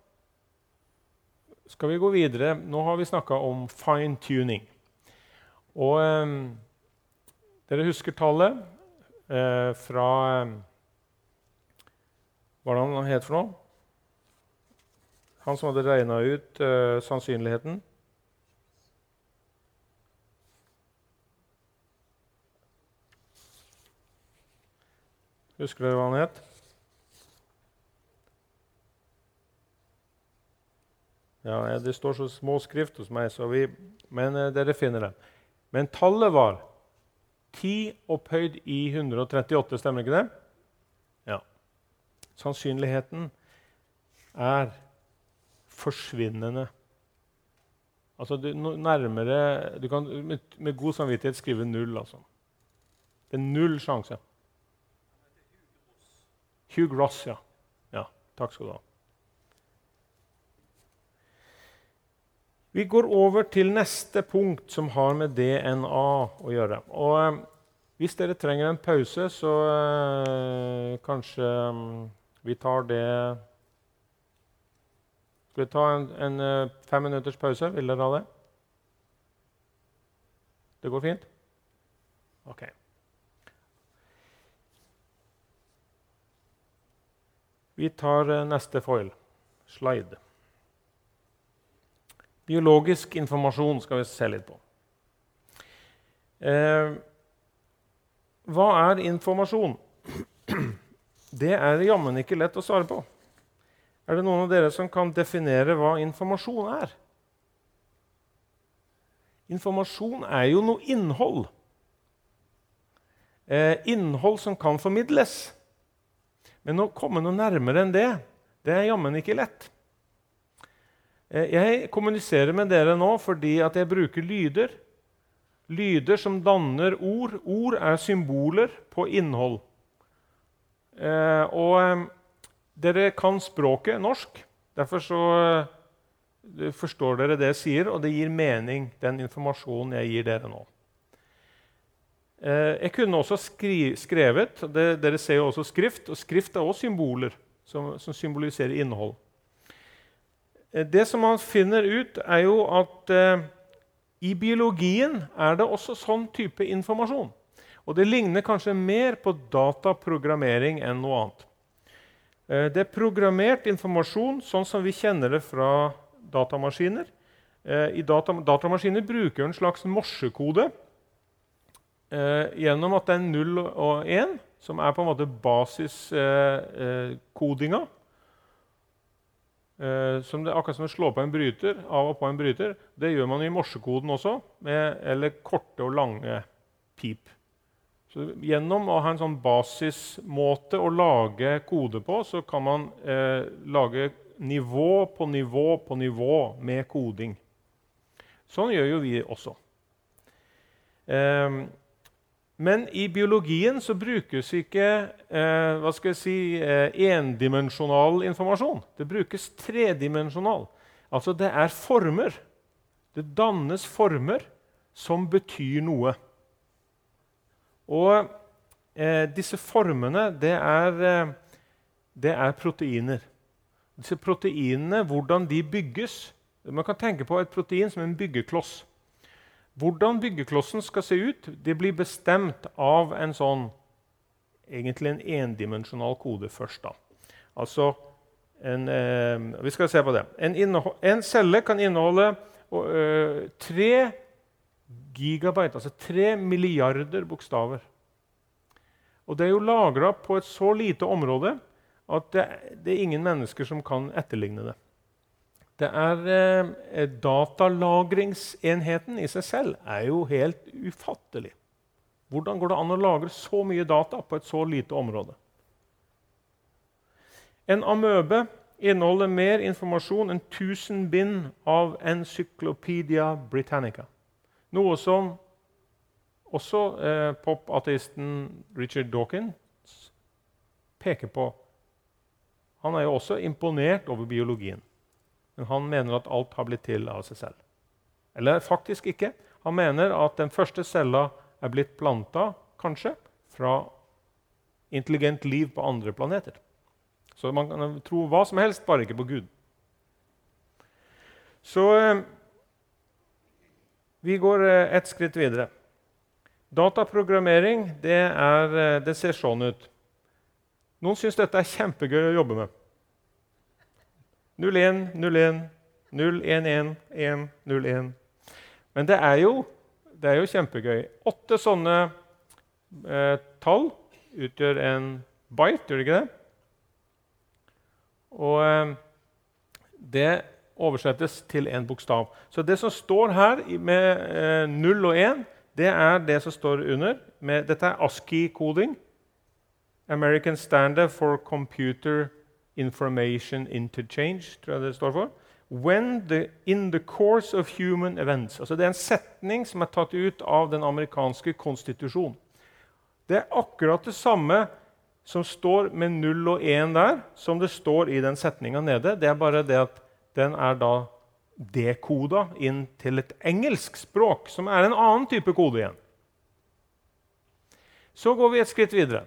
skal vi gå videre. Nå har vi snakket om fine-tuning. Og eh, dere husker tallet eh, fra eh, hva er det han het for noe? Han som hadde regnet ut eh, sannsynligheten. Husker dere hva han het? Ja, det står så små skrift hos meg, så vi, men eh, dere finner det. Men tallet var ti opphøyd i ett hundre trettiåtte, stemmer ikke det? Ja. Sannsynligheten er forsvinnende. Altså, du, nærmere, du kan med, med god samvittighet skrive null, altså. Det er null sjanse. Hugh Ross, ja. Ja, takk skal du ha. Vi går over til neste punkt som har med D N A å gjøre. Og eh, hvis dere trenger en pause, så eh, kanskje um, vi tar det. Skal vi ta en, en uh, fem minutters pause? Vil dere ha det? Det går fint? Ok. Vi tar uh, neste foil. Slide. Biologisk informasjon skal vi se litt på. Eh, hva er informasjon? Det er jammen ikke lett å svare på. Er det noen av dere som kan definere hva informasjon er? Informasjon er jo noe innhold. Eh, innhold som kan formidles. Men å komme noe nærmere enn det, det er jammen ikke lett. Jeg kommuniserer med dere nå fordi at jeg bruker lyder. Lyder som danner ord. Ord er symboler på innhold. Eh, og eh, dere kan språket norsk. Derfor så eh, forstår dere det jeg sier, og det gir mening, den informasjonen jeg gir dere nå. Eh, jeg kunne også skri, skrevet, det, dere ser jo også skrift, og skrift er også symboler som, som symboliserer innhold. Det som man finner ut, er jo at eh, i biologien er det også sånn type informasjon. Og det ligner kanskje mer på dataprogrammering enn noe annet. Eh, det er programmert informasjon, sånn som vi kjenner det fra datamaskiner. Eh, I data, datamaskiner bruker en slags morsekode eh, gjennom at det er null og én, som er på en måte basiskodinga. Eh, eh, Uh, som det, akkurat som å slå på en bryter, av og på en bryter. Det gjør man i morsekoden også, med, eller korte og lange pip. Så gjennom å ha en sånn basismåte å lage kode på, så kan man uh, lage nivå på nivå på nivå med koding. Sånn gjør jo vi også. Uh, Men i biologien så brukes ikke eh, hva skal jeg si, eh, endimensjonal informasjon. Det brukes tredimensjonal. Altså det er former. Det dannes former som betyr noe. Og eh, disse formene, det er, eh, det er proteiner. Disse proteinene, hvordan de bygges. Man kan tenke på et protein som en byggekloss. Hvordan byggeklossen skal se ut, det blir bestemt av en sånn, egentlig en endimensjonal kode først. Da. Altså, en, eh, vi skal se på det. En, en celle kan inneholde uh, tre gigabyte, altså tre milliarder bokstaver. Og det er jo lagret på et så lite område at det, det er ingen mennesker som kan etterligne det. Det er eh, Datalagringsenheten i seg selv er jo helt ufattelig. Hvordan går det an å lagre så mye data på et så lite område? En amøbe inneholder mer informasjon enn tusen bind av Encyclopedia Britannica. Noe som også eh, pop-ateisten Richard Dawkins peker på. Han er jo også imponert over biologien. Men han mener at alt har blitt til av seg selv. Eller faktisk ikke. Han mener at den første cella er blitt plantet, kanskje, fra intelligent liv på andre planeter. Så man kan tro hva som helst, bare ikke på Gud. Så eh, vi går eh, et skritt videre. Dataprogrammering, det, er, eh, det ser sånn ut. Noen synes dette er kjempegøy å jobbe med. null én, null én, null én én, én null én. Men det er jo, det er jo kjempegøy. Åtte sånne eh, tall utgjør en byte, gjør det ikke det? Og eh, det oversettes til en bokstav. Så det som står her med eh, null og én, det er det som står under. Med, dette er ASCII-koding. American Standard for Computer Information Interchange, tror jeg det står for. When the, in the course of human events. Altså det er en setning som er tatt ut av den amerikanske konstitusjonen. Det er akkurat det samme som står med null og én der, som det står i den setningen nede. Det er bare det at den er da dekoda inn til et engelsk språk, som er en annen type kode igjen. Så går vi et skritt videre.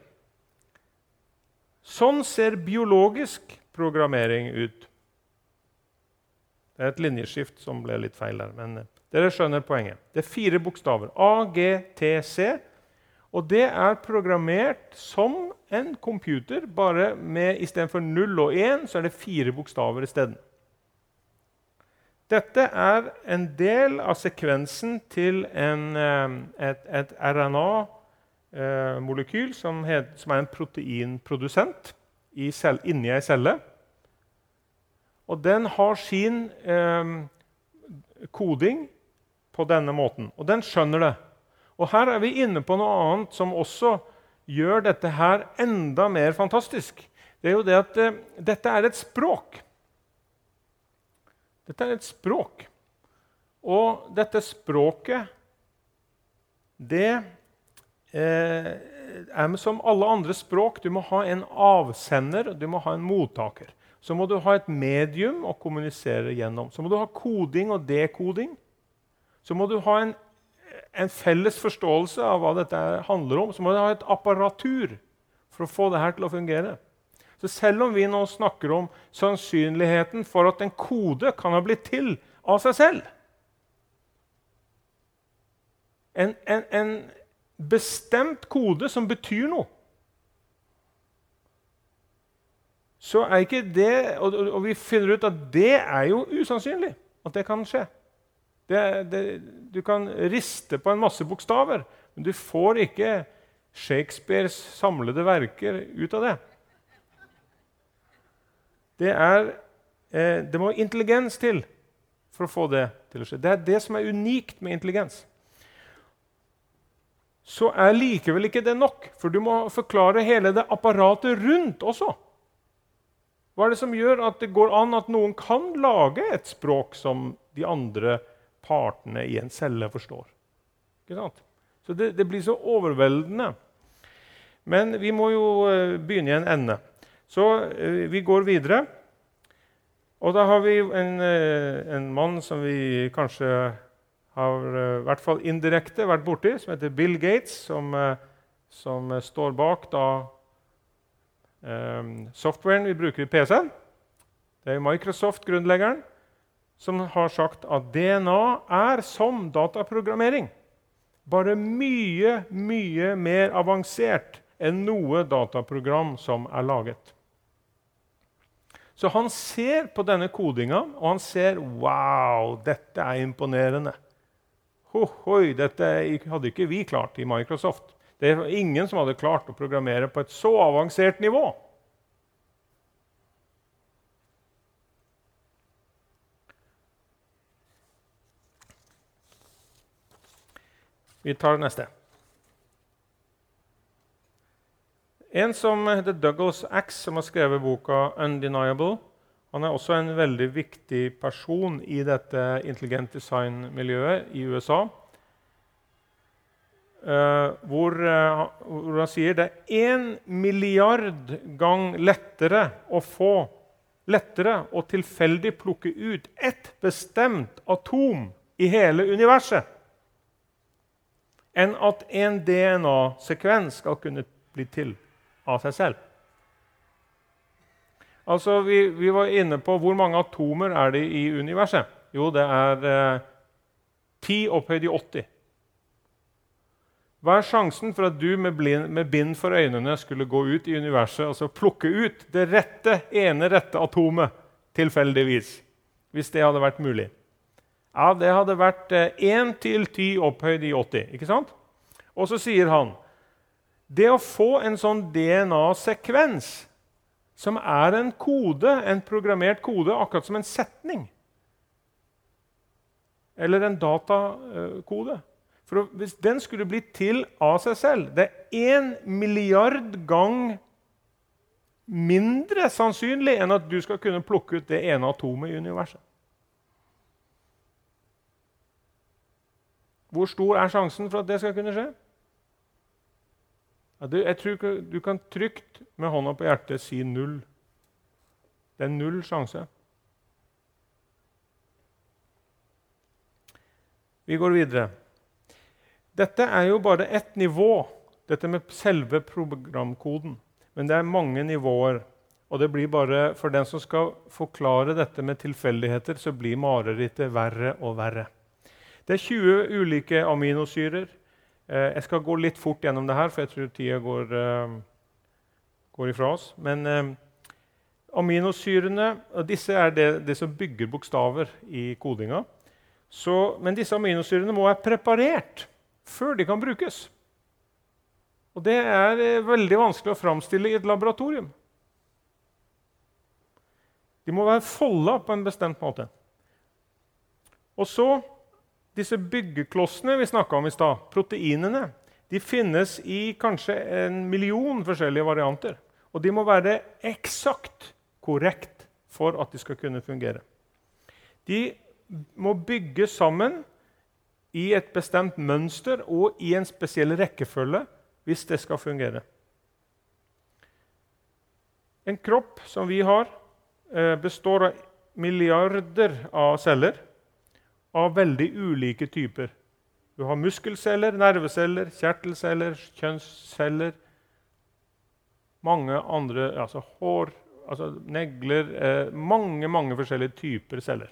Sånn ser biologisk programmering ut. Det er et linjeskift som ble litt feil der, men dere skjønner poenget. Det er fire bokstaver. A, G, T, C. Og det er programmert som en computer, bare med i stedet for null og én, så er det fire bokstaver i stedet. Dette er en del av sekvensen til en, et, et R N A-molekyl som, som er en proteinprodusent i cell, inni en celle. Og den har sin eh, koding på denne måten, og den skjønner det. Og her er vi inne på noe annet som også gjør dette her enda mer fantastisk. Det er jo det at eh, dette er et språk. Dette er et språk. Og dette språket, det eh, er som alle andre språk. Du må ha en avsender, og du må ha en mottaker. Så må du ha et medium å kommunisere gjennom. Så må du ha koding og dekoding. Så må du ha en, en felles forståelse av hva dette handler om. Så må du ha et apparatur for å få det her til å fungere. Så selv om vi nå snakker om sannsynligheten for at en kode kan ha blitt til av seg selv, en, en, en bestemt kode som betyr noe, så er ikke det, og, og vi finner ut at det er jo usannsynlig at det kan skje. Det, det, du kan riste på en masse bokstaver, men du får ikke Shakespeares samlede verker ut av det. Det, er, eh, det må intelligens til for å få det til å skje. Det er det som er unikt med intelligens. Så er likevel ikke det nok, for du må forklare hele det apparatet rundt også. Hva er det som gjør at det går an at noen kan lage et språk som de andre partene i en celle forstår? Ikke sant? Så det, det blir så overveldende. Men vi må jo begynne i en ende. Så eh, vi går videre. Og da har vi en, en mann som vi kanskje har i hvert fall indirekte vært borti, som heter Bill Gates, som, som står bak da Um, softwaren vi bruker i P C-en. Det er Microsoft-grunnleggeren som har sagt at D N A er som dataprogrammering. Bare mye, mye mer avansert enn noe dataprogram som er laget. Så han ser på denne kodinga, og han ser, wow, dette er imponerende. Hohoi, dette hadde ikke vi klart i Microsoft. Det var ingen som hadde klart å programmere på et så avansert nivå. Vi tar neste. En som heter Douglas Axe, som har skrevet boka Undeniable, han er også en veldig viktig person i dette intelligent design-miljøet i U S A. Uh, hvor, uh, hvor han sier det er en milliard gang lettere å få lettere å tilfeldig plukke ut et bestemt atom i hele universet enn at en D N A-sekvens skal kunne bli til av seg selv. Altså, vi, vi var inne på hvor mange atomer er det i universet. Jo, det er eh, ti opphøyd i åtti. Hva er sjansen for at du med, blind, med bind for øynene skulle gå ut i universet og så plukke ut det rette, ene rette atomet tilfeldigvis, hvis det hadde vært mulig? Ja, det hadde vært én til ti opphøyd i åtti, ikke sant? Og så sier han, det å få en sånn D N A-sekvens, som er en kode, en programmert kode, akkurat som en setning, eller en datakode, for hvis den skulle bli til av seg selv, det er en milliard gang mindre sannsynlig enn at du skal kunne plukke ut det ene atomet i universet. Hvor stor er sjansen for at det skal kunne skje? Ja, du, jeg tror du kan trygt med hånda på hjertet si null. Det er null sjanse. Vi går videre. Dette er jo bare ett nivå, dette med selve programkoden. Men det er mange nivåer, og det blir bare, for den som skal forklare dette med tilfeldigheter, så blir marerittet verre og verre. Det er tjue ulike aminosyrer. Eh, jeg skal gå litt fort gjennom det her, for jeg tror tida går, eh, går ifra oss. Men eh, aminosyrene, og disse er det, det som bygger bokstaver i kodinga. Så, men disse aminosyrene må være preparert før de kan brukes. Og det er eh, veldig vanskelig å framstille i et laboratorium. De må være foldet på en bestemt måte. Og så disse byggeklossene vi snakket om i stad, proteinene, de finnes i kanskje en million forskjellige varianter. Og de må være eksakt korrekt for at de skal kunne fungere. De må bygge sammen i et bestemt mønster og i en spesiell rekkefølge hvis det skal fungere. En kropp som vi har består av milliarder av celler, av veldig ulike typer. Du har muskelceller, nerveceller, kjertelceller, kjønnsceller, mange andre, altså hår, altså negler, eh, mange, mange forskjellige typer celler.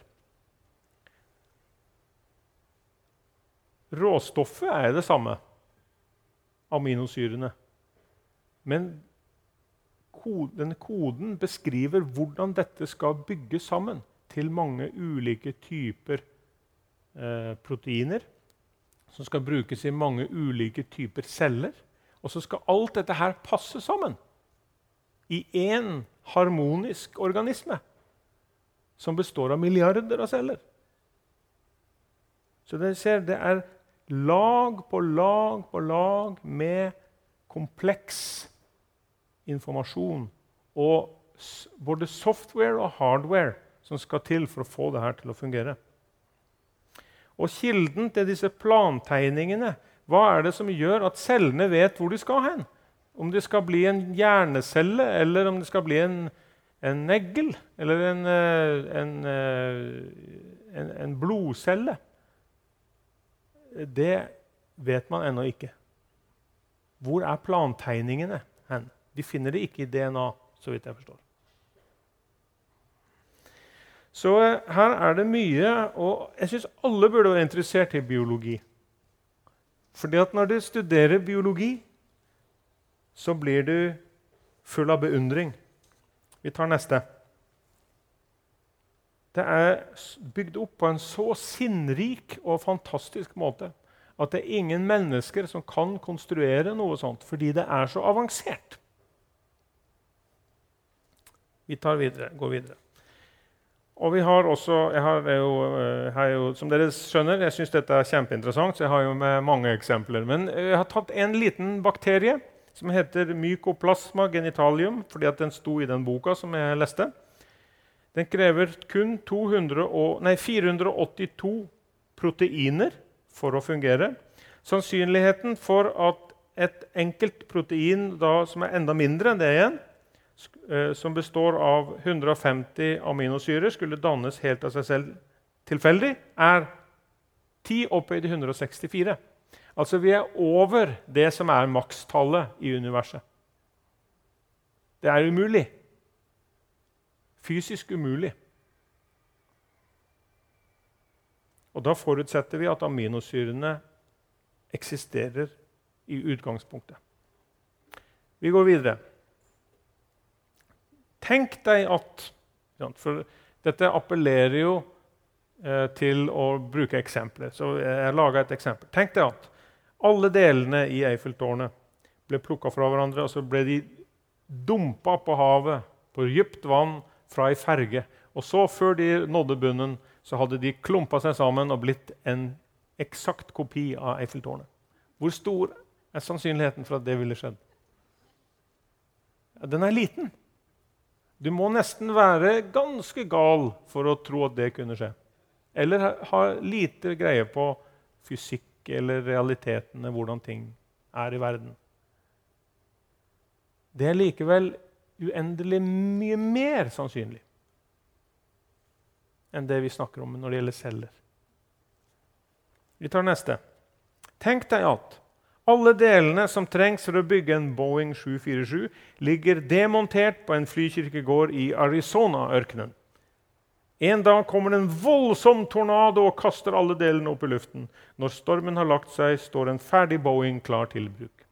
Råstoffet er det samme, aminosyrene. Men denne koden beskriver hvordan dette skal bygges sammen til mange ulike typer Eh, proteiner som skal brukes i mange ulike typer celler. Og så skal alt dette her passe sammen i en harmonisk organisme som består av milliarder av celler. Så dere ser, det er lag på lag på lag med kompleks informasjon og både software og hardware som skal til for å få det her til å fungere. Og kilden til disse plantegningene, hva er det som gjør at cellene vet hvor de skal hen? Om det skal bli en hjernecelle, eller om det skal bli en, en negl, eller en, en, en, en blodcelle. Det vet man ennå ikke. Hvor er plantegningene hen? De finner det ikke i D N A, så vidt jeg forstår. Så her er det mye, og jeg synes alle burde være interessert i biologi. Fordi at når du studerer biologi, så blir du full av beundring. Vi tar neste. Det er bygd opp på en så sinnrik og fantastisk måte at det er ingen mennesker som kan konstruere noe sånt, fordi det er så avansert. Vi tar videre, går videre. Og vi har også, jeg har jo, har jo, som dere skjønner, jeg synes dette er kjempeinteressant, så jeg har jo med mange eksempler. Men jeg har tatt en liten bakterie som heter Mycoplasma genitalium, fordi at den sto i den boka som jeg leste. Den krever kun to hundre og, nei, fire hundre og åttito proteiner for å fungere. Sannsynligheten for at et enkelt protein da, som er enda mindre enn det igjen, som består av hundre og femti aminosyrer, skulle dannes helt av seg selv tilfeldig, er ti opphøyd i hundre og sekstifire. Altså vi er over det som er makstallet i universet. Det er umulig. Fysisk umulig. Og da forutsetter vi at aminosyrene eksisterer i utgangspunktet. Vi går videre. Tenk deg at, for dette appellerer jo eh, til å bruke eksempler, så jeg lager et eksempel. Tenk deg at alle delene i Eiffeltårnet ble plukket fra hverandre, og så ble de dumpet på havet, på dypt vann, fra en ferge. Og så, før de nådde bunnen, så hadde de klumpet seg sammen og blitt en eksakt kopi av Eiffeltårnet. Hvor stor er sannsynligheten for at det ville skjedd? Den er liten. Du må nesten være ganske gal for å tro at det kunne skje. Eller ha lite greie på fysikk eller realitetene, hvordan ting er i verden. Det er likevel uendelig mye mer sannsynlig enn det vi snakker om når det gjelder celler. Vi tar neste. Tenk deg at alle delene som trengs for å bygge en Boeing sju fire sju ligger demontert på en flykirkegård i Arizona-ørkenen. En dag kommer en voldsom tornado og kaster alle delene opp i luften. Når stormen har lagt seg, står en ferdig Boeing klar til bruk.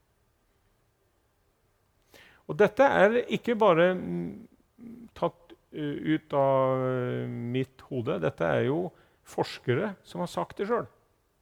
Og dette er ikke bare tatt ut av mitt hode. Dette er jo forskere som har sagt det selv.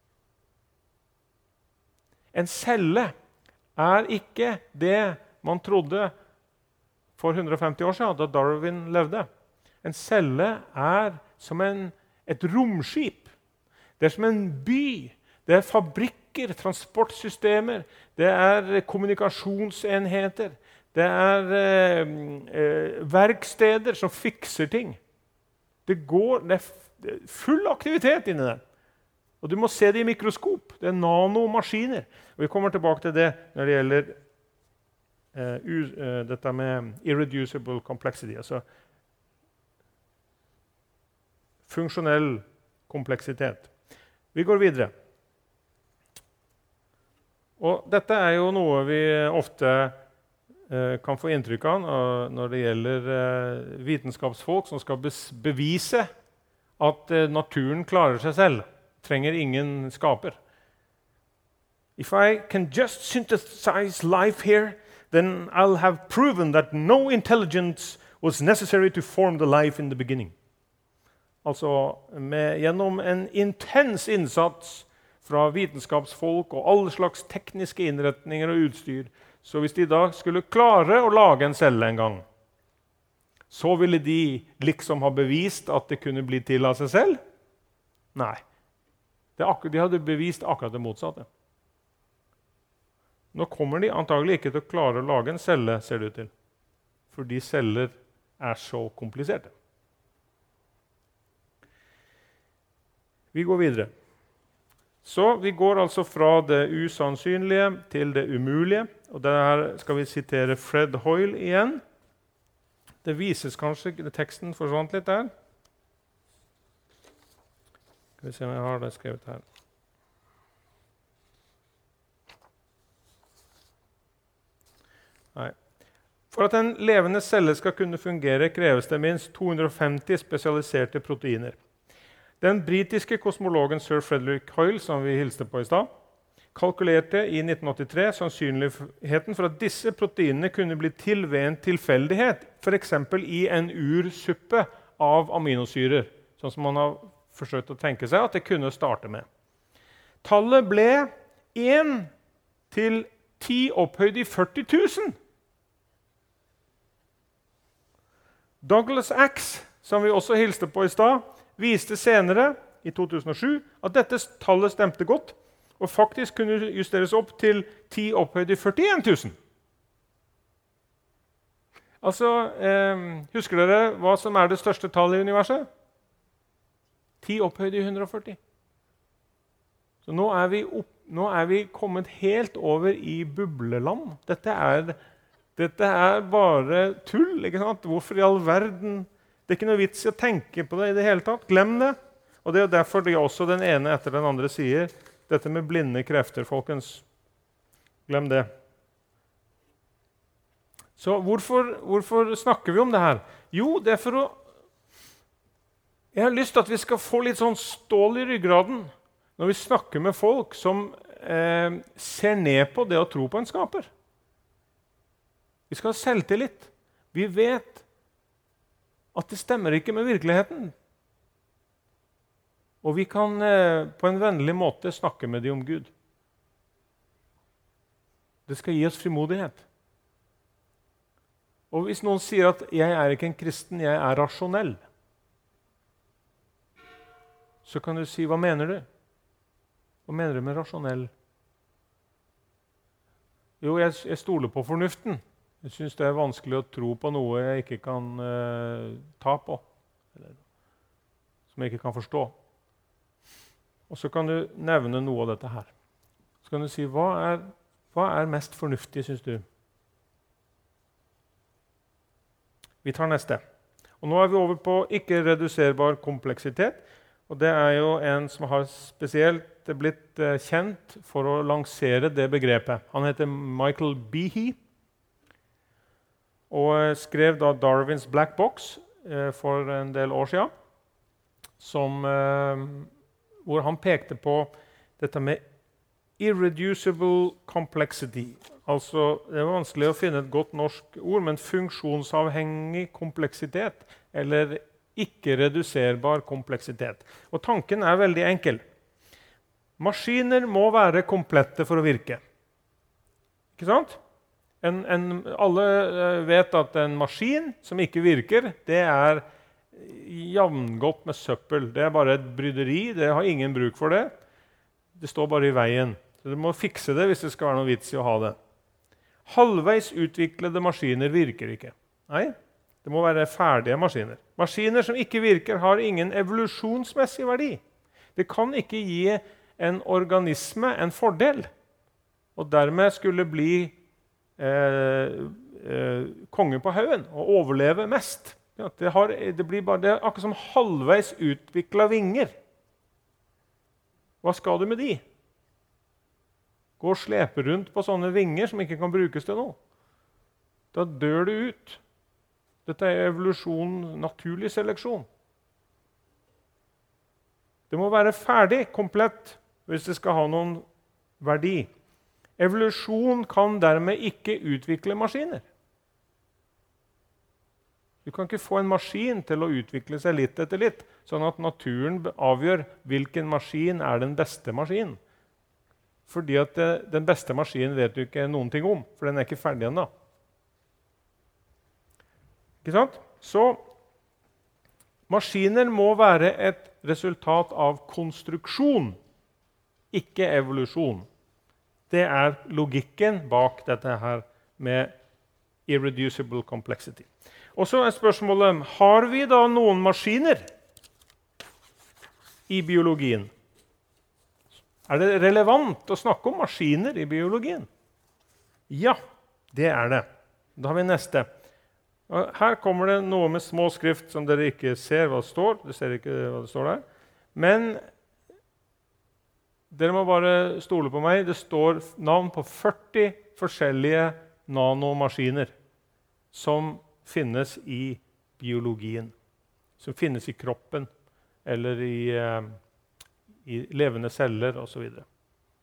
En celle er ikke det man trodde for hundre og femti år siden, da Darwin levde. En celle er som en, et romskip. Det er som en by. Det er fabrikker, transportsystemer, det er kommunikasjonsenheter, det er eh, eh, verksteder som fikser ting. Det, går, det er full aktivitet inni der. Og du må se det i mikroskop. Det er nanomaskiner. Og vi kommer tilbake til det når det gjelder uh, uh, dette med irreducible complexity, altså funksjonell kompleksitet. Vi går videre. Og dette er jo noe vi ofte uh, kan få inntrykk av når det gjelder uh, vitenskapsfolk som skal bevise at uh, naturen klarer seg selv. Trenger ingen skaper. If I can just synthesize life here, then I'll have proven that no intelligence was necessary to form the life in the beginning. Altså, med, gjennom en intens innsats fra vitenskapsfolk og alle slags tekniske innretninger og utstyr, så hvis de da skulle klare å lage en celle en gang, så ville de liksom ha bevist at det kunne bli til av seg selv? Nei. Det de hadde bevist akkurat det motsatte. Nå kommer de antagelig ikke til å klare å lage en celle, ser det ut til, fordi celler er så kompliserte. Vi går videre. Så vi går altså fra det usannsynlige til det umulige, og der skal vi sitere Fred Hoyle igjen. Det vises kanskje, teksten forsvant litt der. Skal vi se om jeg har det skrevet her. Nei. For at en levende celle skal kunne fungere, kreves det minst to hundre og femti spesialiserte proteiner. Den britiske kosmologen Sir Frederick Hoyle, som vi hilste på i stad, kalkulerte i nitten åttitre sannsynligheten for at disse proteinene kunne bli til ved en tilfeldighet, for eksempel i en ursuppe av aminosyrer, sånn som man har forsøkt å tenke seg at det kunne starte med. Tallet ble én til ti opphøyd i førti tusen. Douglas Axe, som vi også hilste på i stad, viste senere, i to tusen og sju, at dette tallet stemte godt, og faktisk kunne justeres opp til ti opphøyd i førtien tusen. Altså, eh, husker dere hva som er det største tallet i universet? ti opphøyd i hundre og førti. Så nå er, vi opp, nå er vi kommet helt over i bubleland. Dette er, dette er bare tull, ikke sant? Hvorfor i all verden? Det er ikke noe vits i å tenke på det i det hele tatt. Glem det. Og det er derfor de også den ene etter den andre sier dette med blinde krefter, folkens. Glem det. Så hvorfor, hvorfor snakker vi om det her? Jo, det er for å... Jeg har lyst til at vi skal få litt sånn stål i ryggraden når vi snakker med folk som eh, ser ned på det å tro på en skaper. Vi skal ha selvtillit. Vi vet at det stemmer ikke med virkeligheten. Og vi kan eh, på en vennlig måte snakke med dem om Gud. Det skal gi oss frimodighet. Og hvis noen sier at jeg er ikke en kristen, jeg er rasjonell, så kan du si, hva mener du? Hva mener du med rasjonell? Jo, jeg, jeg stoler på fornuften. Jeg synes det er vanskelig å tro på noe jeg ikke kan uh, ta på, eller som jeg ikke kan forstå. Og så kan du nevne noe av dette her. Så kan du si, hva er, hva er mest fornuftig, synes du? Vi tar neste. Og nå er vi over på ikke-reduserbar kompleksitet. Og det er jo en som har spesielt blitt uh, kjent for å lansere det begrepet. Han heter Michael Behe, og skrev da Darwins Black Box uh, for en del år siden, som, uh, hvor han pekte på dette med irreducible complexity. Altså, det er vanskelig å finne et godt norsk ord, men funksjonsavhengig kompleksitet, eller ikke-reduserbar kompleksitet. Og tanken er veldig enkel. Maskiner må være komplette for å virke. Ikke sant? En, en, alle vet at en maskin som ikke virker, det er jevngodt med søppel. Det er bare et bryderi, det har ingen bruk for det. Det står bare i veien. Så du må fikse det hvis det skal være noe vits i å ha det. Halvveis utviklede maskiner virker ikke. Nei, det må være ferdige maskiner. Maskiner som ikke virker, har ingen evolusjonsmessig verdi. Det kan ikke gi en organisme en fordel, og dermed skulle bli eh, eh, konge på haugen og overleve mest. Ja, det, har, det blir bare, det er akkurat som halvveis utviklet vinger. Hva skal du med de? Gå og slepe rundt på sånne vinger som ikke kan brukes til noe. Da dør du ut. Dette er evolusjon, naturlig seleksjon. Det må være ferdig, komplett, hvis det skal ha noen verdi. Evolusjon kan dermed ikke utvikle maskiner. Du kan ikke få en maskin til å utvikle seg litt etter litt, sånn at naturen avgjør hvilken maskin er den beste maskinen. Fordi at det, den beste maskinen vet du ikke noen ting om, for den er ikke ferdig ennå. Ikke sant? Så maskiner må være et resultat av konstruksjon, ikke evolusjon. Det er logikken bak dette her med irreducible complexity. Og så er spørsmålet, har vi da noen maskiner i biologien? Er det relevant å snakke om maskiner i biologien? Ja, det er det. Da har vi neste. Her kommer det noe med små skrift som dere ikke ser hva det står. Dere ser ikke hva det står der. Men dere må bare stole på meg. Det står navn på førti forskjellige nanomaskiner som finnes i biologien. Som finnes i kroppen eller i, eh, i levende celler og så videre.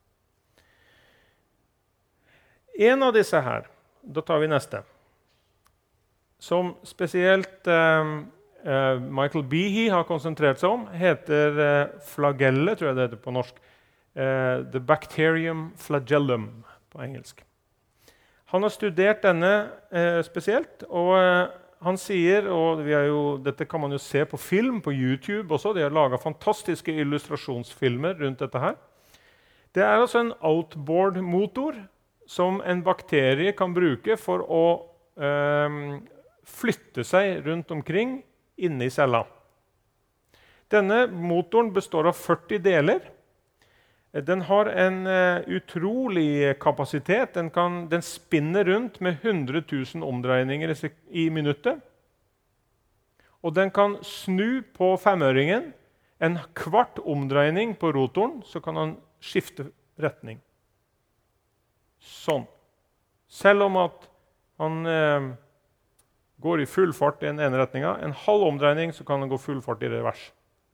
En av disse her, da tar vi neste, som spesielt eh, eh, Michael Behe har konsentrert seg om, heter eh, flagelle, tror jeg det heter på norsk. Eh, the bacterium flagellum på engelsk. Han har studert denne eh, spesielt, og eh, han sier, og vi er jo, dette kan man jo se på film, på YouTube også, de har laget fantastiske illustrasjonsfilmer rundt dette her. Det er altså en outboard-motor som en bakterie kan bruke for å eh, flytte seg rundt omkring inne i cella. Denne motoren består av førti deler. Den har en uh, utrolig kapasitet. Den, kan, den spinner rundt med hundre tusen omdreininger i, i minuttet. Og den kan snu på femøringen en kvart omdreining på rotoren, så kan han skifte retning. Sånn. Selv om at han eh, går i full fart i den ene retningen, en halv omdreining, så kan han gå full fart i revers.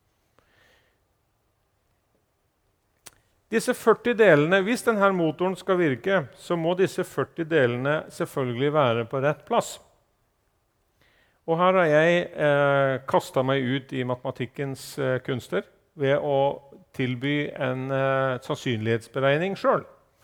Disse førti delene, hvis denne motoren skal virke, så må disse førti delene selvfølgelig være på rett plass. Og her har jeg eh, kastet meg ut i matematikkens eh, kunster ved å tilby en eh, sannsynlighetsberegning selv.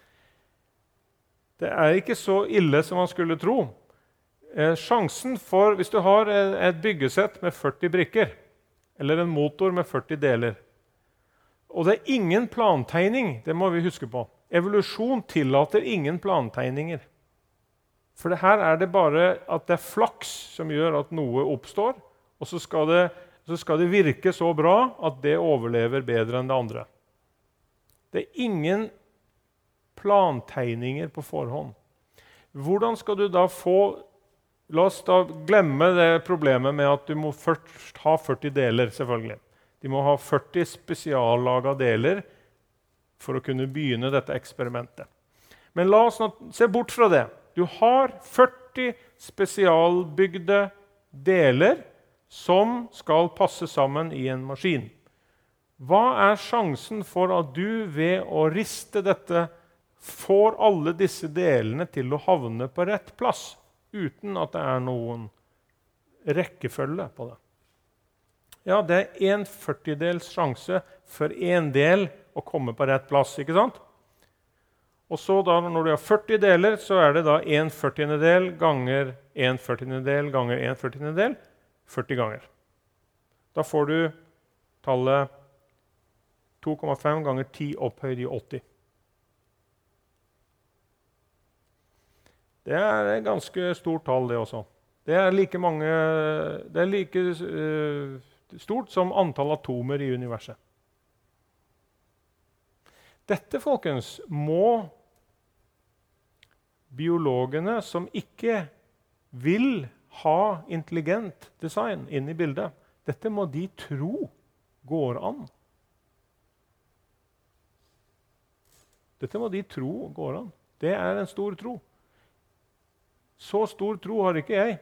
Det er ikke så ille som man skulle tro. Eh, sjansen for, hvis du har et byggesett med førti brikker, eller en motor med førti deler, og det er ingen plantegning, det må vi huske på. Evolusjon tillater ingen plantegninger. For det her er det bare at det er flaks som gjør at noe oppstår, og så skal det, så skal det virke så bra at det overlever bedre enn det andre. Det er ingen plantegninger på forhånd. Hvordan skal du da få... La oss da glemme det problemet med at du må først ha førti deler, selvfølgelig. De må ha førti spesiallaga deler for å kunne begynne dette eksperimentet. Men la oss nå se bort fra det. Du har førti spesialbygde deler som skal passe sammen i en maskin. Hva er sjansen for at du ved å riste dette får alle disse delene til å havne på rett plass, uten at det er noen rekkefølge på det? Ja, det er en førtidels sjanse for en del å komme på rett plass, ikke sant? Og så da, når du har førti deler, så er det da en førtiendedel ganger en førtiendedel ganger en førtiendedel, førti ganger. Da får du tallet to komma fem ganger ti opphøyd i åtti. Det er et ganske stort tall, det også. Det er like mange... Det er like... Uh, stort som antall atomer i universet. Dette, folkens, må biologene som ikke vil ha intelligent design inn i bildet, dette må de tro går an. Dette må de tro går an. Det er en stor tro. Så stor tro har ikke jeg.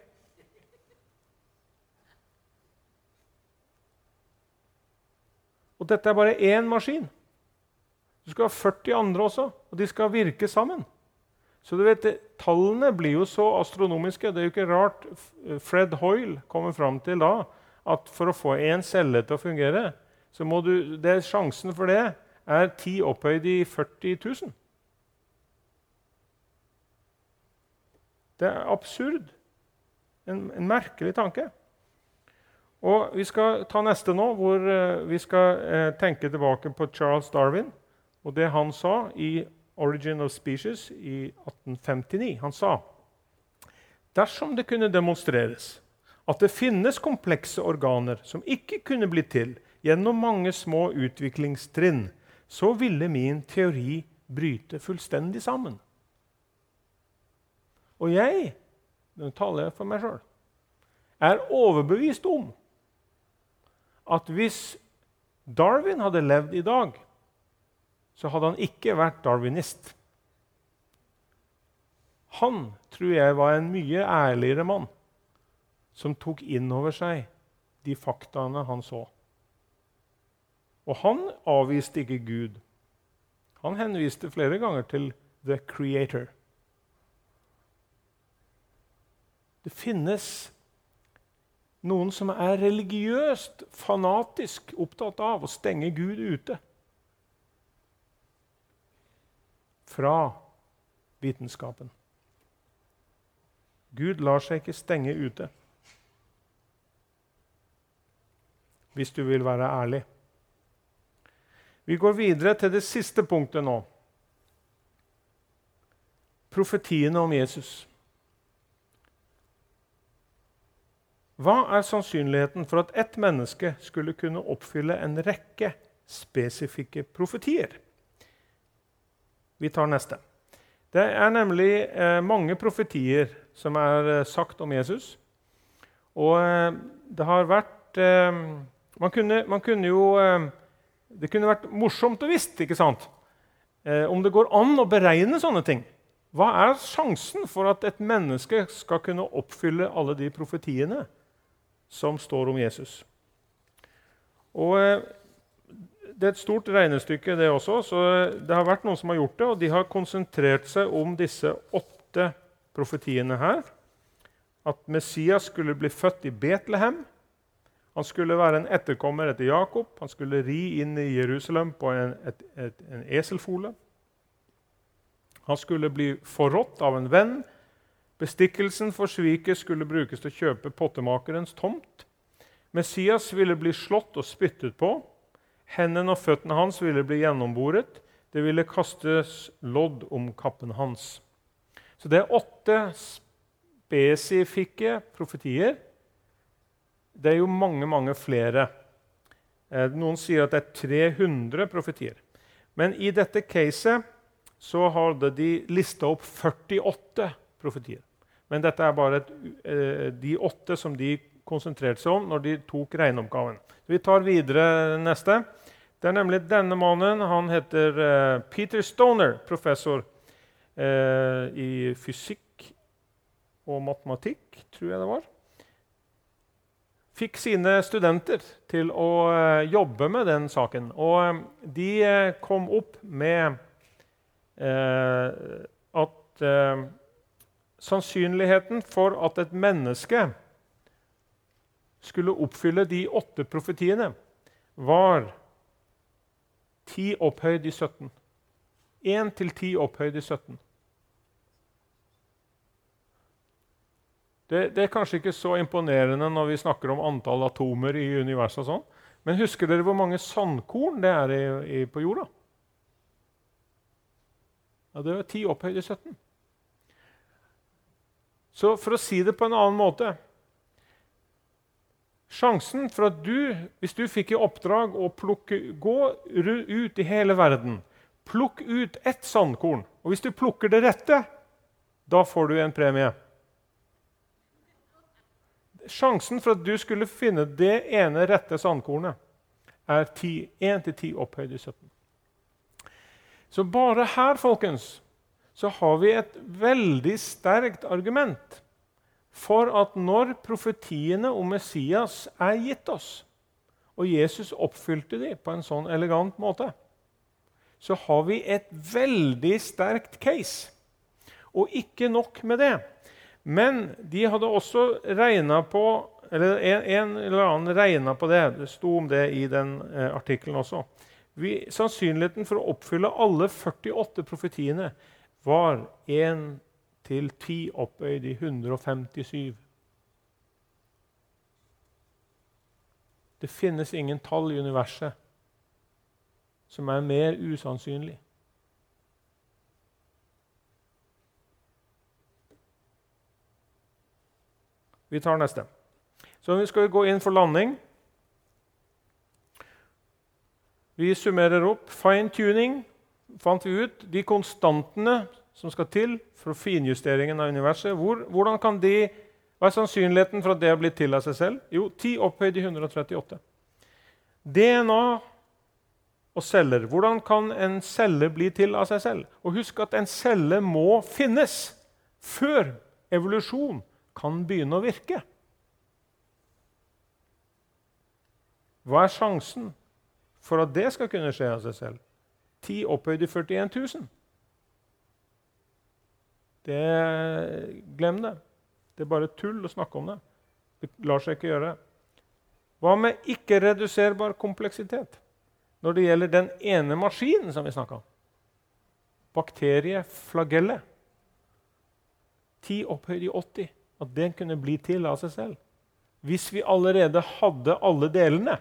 Og dette er bare én maskin. Du skal ha førti andre også, og de skal virke sammen. Så du vet, tallene blir jo så astronomiske. Det er jo ikke rart Fred Hoyle kommer fram til da, at for å få en celle til å fungere, så må du, det, sjansen for det er ti opphøyd i førti tusen. Det er absurd. En, en merkelig tanke. Og vi skal ta neste nå, hvor uh, vi skal uh, tenke tilbake på Charles Darwin, og det han sa i Origin of Species i atten femtini. Han sa, dersom det kunne demonstreres at det finnes komplekse organer som ikke kunne bli til gjennom mange små utviklingstrinn, så ville min teori bryte fullstendig sammen. Og jeg, nå taler jeg for meg selv, er overbevist om at hvis Darwin hadde levd i dag, så hadde han ikke vært darwinist. Han tror jeg var en mye ærligere mann som tok inn over seg de faktaene han så. Og han avviste ikke Gud. Han henviste flere ganger til The Creator. Det finnes noen som er religiøst, fanatisk opptatt av å stenge Gud ute fra vitenskapen. Gud lar seg ikke stenge ute. Hvis du vil være ærlig. Vi går videre til det siste punktet nå. Profetiene om Jesus. Hva er sannsynligheten for at ett menneske skulle kunne oppfylle en rekke spesifikke profetier? Vi tar neste. Det er nemlig eh, mange profetier som er eh, sagt om Jesus. Og eh, det har vært eh, Man kunne, man kunne jo, eh, det kunne vært morsomt å visst, ikke sant? Eh, om det går an å beregne sånne ting. Hva er sjansen for at et menneske skal kunne oppfylle alle de profetiene som står om Jesus? Og eh, det er et stort regnestykke, det også, så det har vært noen som har gjort det, og de har konsentrert seg om disse åtte profetiene her. At Messias skulle bli født i Betlehem, han skulle være en etterkommer etter Jakob, han skulle ri inn i Jerusalem på en, et, et, en eselfole. Han skulle bli forrådt av en venn. Bestikkelsen for sviket skulle brukes til å kjøpe pottemakerens tomt. Messias ville bli slått og spyttet på. Hendene og føttene hans ville bli gjennomboret. Det ville kastes lodd om kappen hans. Så det er åtte spesifikke profetier. Det er jo mange, mange flere. Noen sier at det er tre hundre profetier. Men i dette caset så hadde de listet opp førtiåtte profetier. Men dette er bare et, de åtte som de konsentrerte seg om når de tok regneoppgaven. Vi tar videre neste. Det er nemlig denne mannen. Han heter uh, Peter Stoner, professor uh, i fysikk og matematikk, tror jeg det var. Fikk sine studenter til å uh, jobbe med den saken. Og um, de uh, kom opp med uh, at uh, sannsynligheten for at et menneske skulle oppfylle de åtte profetiene, var ti opphøyd i sytten. En til ti opphøyd i sytten. Det, det er kanskje ikke så imponerende når vi snakker om antall atomer i universet og sånn. Men husker dere hvor mange sandkorn det er i, i, på jorda? Ja, det var ti opphøyd i sytten. Så for å si det på en annen måte, sjansen for at du, hvis du fikk i oppdrag å plukke, gå ut i hele verden, plukk ut ett sandkorn, og hvis du plukker det rette, da får du en premie. Sjansen for at du skulle finne det ene rette sandkornet er en til ti opphøyd i sytten. Så bare her, folkens, så har vi et veldig sterkt argument for at når profetiene om Messias er gitt oss, og Jesus oppfylte de på en sånn elegant måte, så har vi et veldig sterkt case. Og ikke nok med det. Men de hadde også regnet på, eller en, en eller annen regnet på det, det sto om det i den eh, artikkelen også. Vi, sannsynligheten for å oppfylle alle førtiåtte profetiene var en til ti opphøyd i hundre og femtisju. Det finnes ingen tall i universet som er mer usannsynlig. Vi tar neste. Så vi skal gå inn for landing. Vi summerer opp. Fine-tuning fant vi ut. De konstantene som skal til for finjusteringen av universet. Hvor, hvordan kan de, hva er sannsynligheten for at det har blitt til av seg selv? Jo, ti opphøyd i hundre og trettiåtte. D N A og celler. Hvordan kan en celle bli til av seg selv? Og husk at en celle må finnes før evolusjon kan begynne å virke. Hva er sjansen for at det skal kunne skje av seg selv? ti opphøyd i førtien tusen. Det, glem det. Det er bare tull å snakke om det. Det lar seg ikke gjøre. Hva med ikke-reduserbar kompleksitet? Når det gjelder den ene maskinen som vi snakket om. Bakterieflagellet. ti opphøyd i åtti. At den kunne bli til av seg selv. Hvis vi allerede hadde alle delene.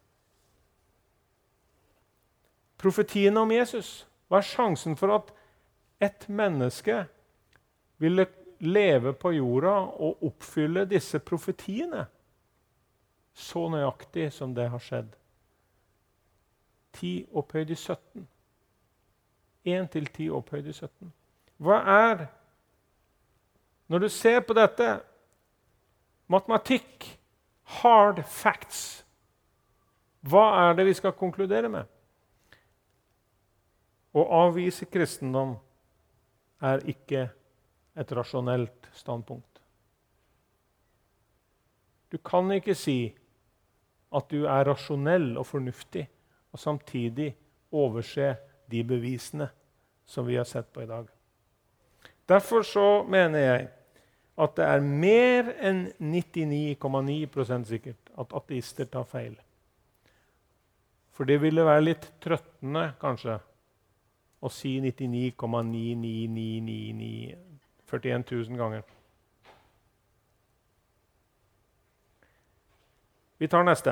Profetiene om Jesus. Hva er sjansen for at et menneske ville leve på jorda og oppfylle disse profetiene så nøyaktig som det har skjedd? ti opphøyd i sytten. en til ti opphøyd i sytten. Hva er, når du ser på dette, matematikk, hard facts, Hva er det vi skal konkludere med? Å avvise kristendom er ikke et rasjonelt standpunkt. Du kan ikke si at du er rasjonell og fornuftig, og samtidig overse de bevisene som vi har sett på i dag. Derfor så mener jeg at det er mer enn nittini komma ni prosent sikkert at ateister tar feil. For det ville være litt trøttende, kanskje, å si nittini komma ni ni ni ni ni førtien tusen ganger. Vi tar neste.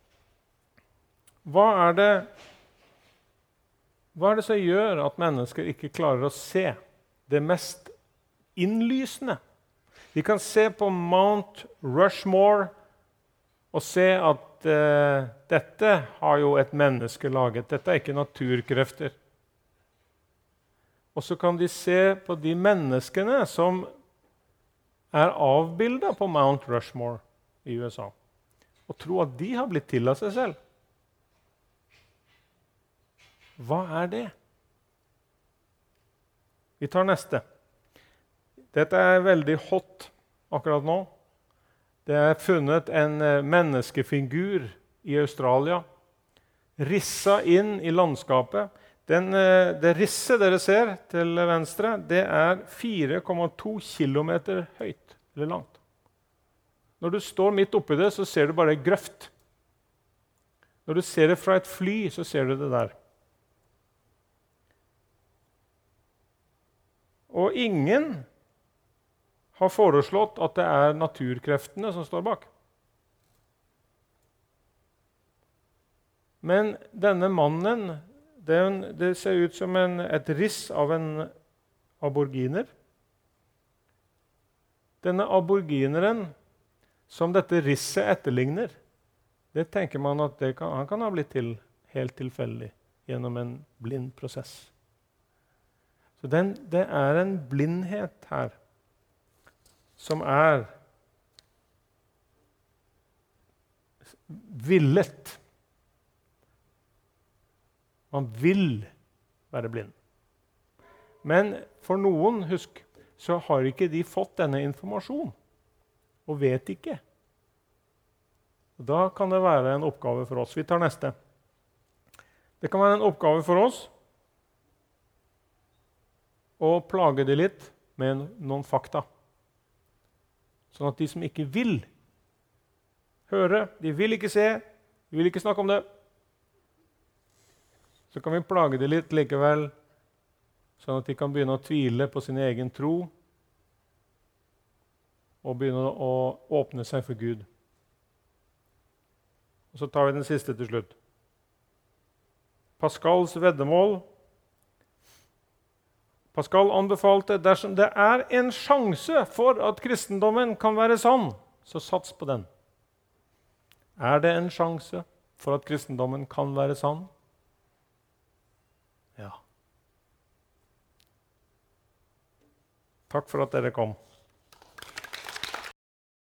Hva er det, hva er det som gjør at mennesker ikke klarer å se det mest innlysende? Vi kan se på Mount Rushmore og se at eh, dette har jo et menneske laget. Dette er ikke naturkrefter. Og så kan de se på de menneskene som er avbildet på Mount Rushmore i U S A, og tro at de har blitt til av seg selv. Hva er det? Vi tar neste. Dette er veldig hot akkurat nå. Det er funnet en menneskefigur i Australia, rissa inn i landskapet. Den, det risset dere ser til venstre, det er fire komma to kilometer høyt eller langt. Når du står midt oppi det, så ser du bare grøft. Når du ser det fra et fly, så ser du det der. Og ingen har foreslått at det er naturkreftene som står bak. Men denne mannen, det, det ser ut som en, et riss av en aboriginer. Denne aborigineren som dette risset etterligner, det tenker man at det kan, han kan ha blitt til helt tilfeldig gjennom en blind prosess. Så den, det er en blindhet her som er villet. Man vil være blind. Men for noen, husk, så har ikke de fått denne informasjonen, og vet ikke. Da kan det være en oppgave for oss. Vi tar neste. Det kan være en oppgave for oss å plage det litt med noen fakta. Sånn at de som ikke vil høre, de vil ikke se, de vil ikke snakke om det, så kan vi plage det litt likevel, sånn at de kan begynne å tvile på sin egen tro og begynne å åpne seg for Gud. Og så tar vi den siste til slutt. Pascals veddemål. Pascal anbefalte, dersom det er en sjanse for at kristendommen kan være sann, så sats på den. Er det en sjanse for at kristendommen kan være sann? Ja. Takk for at dere kom.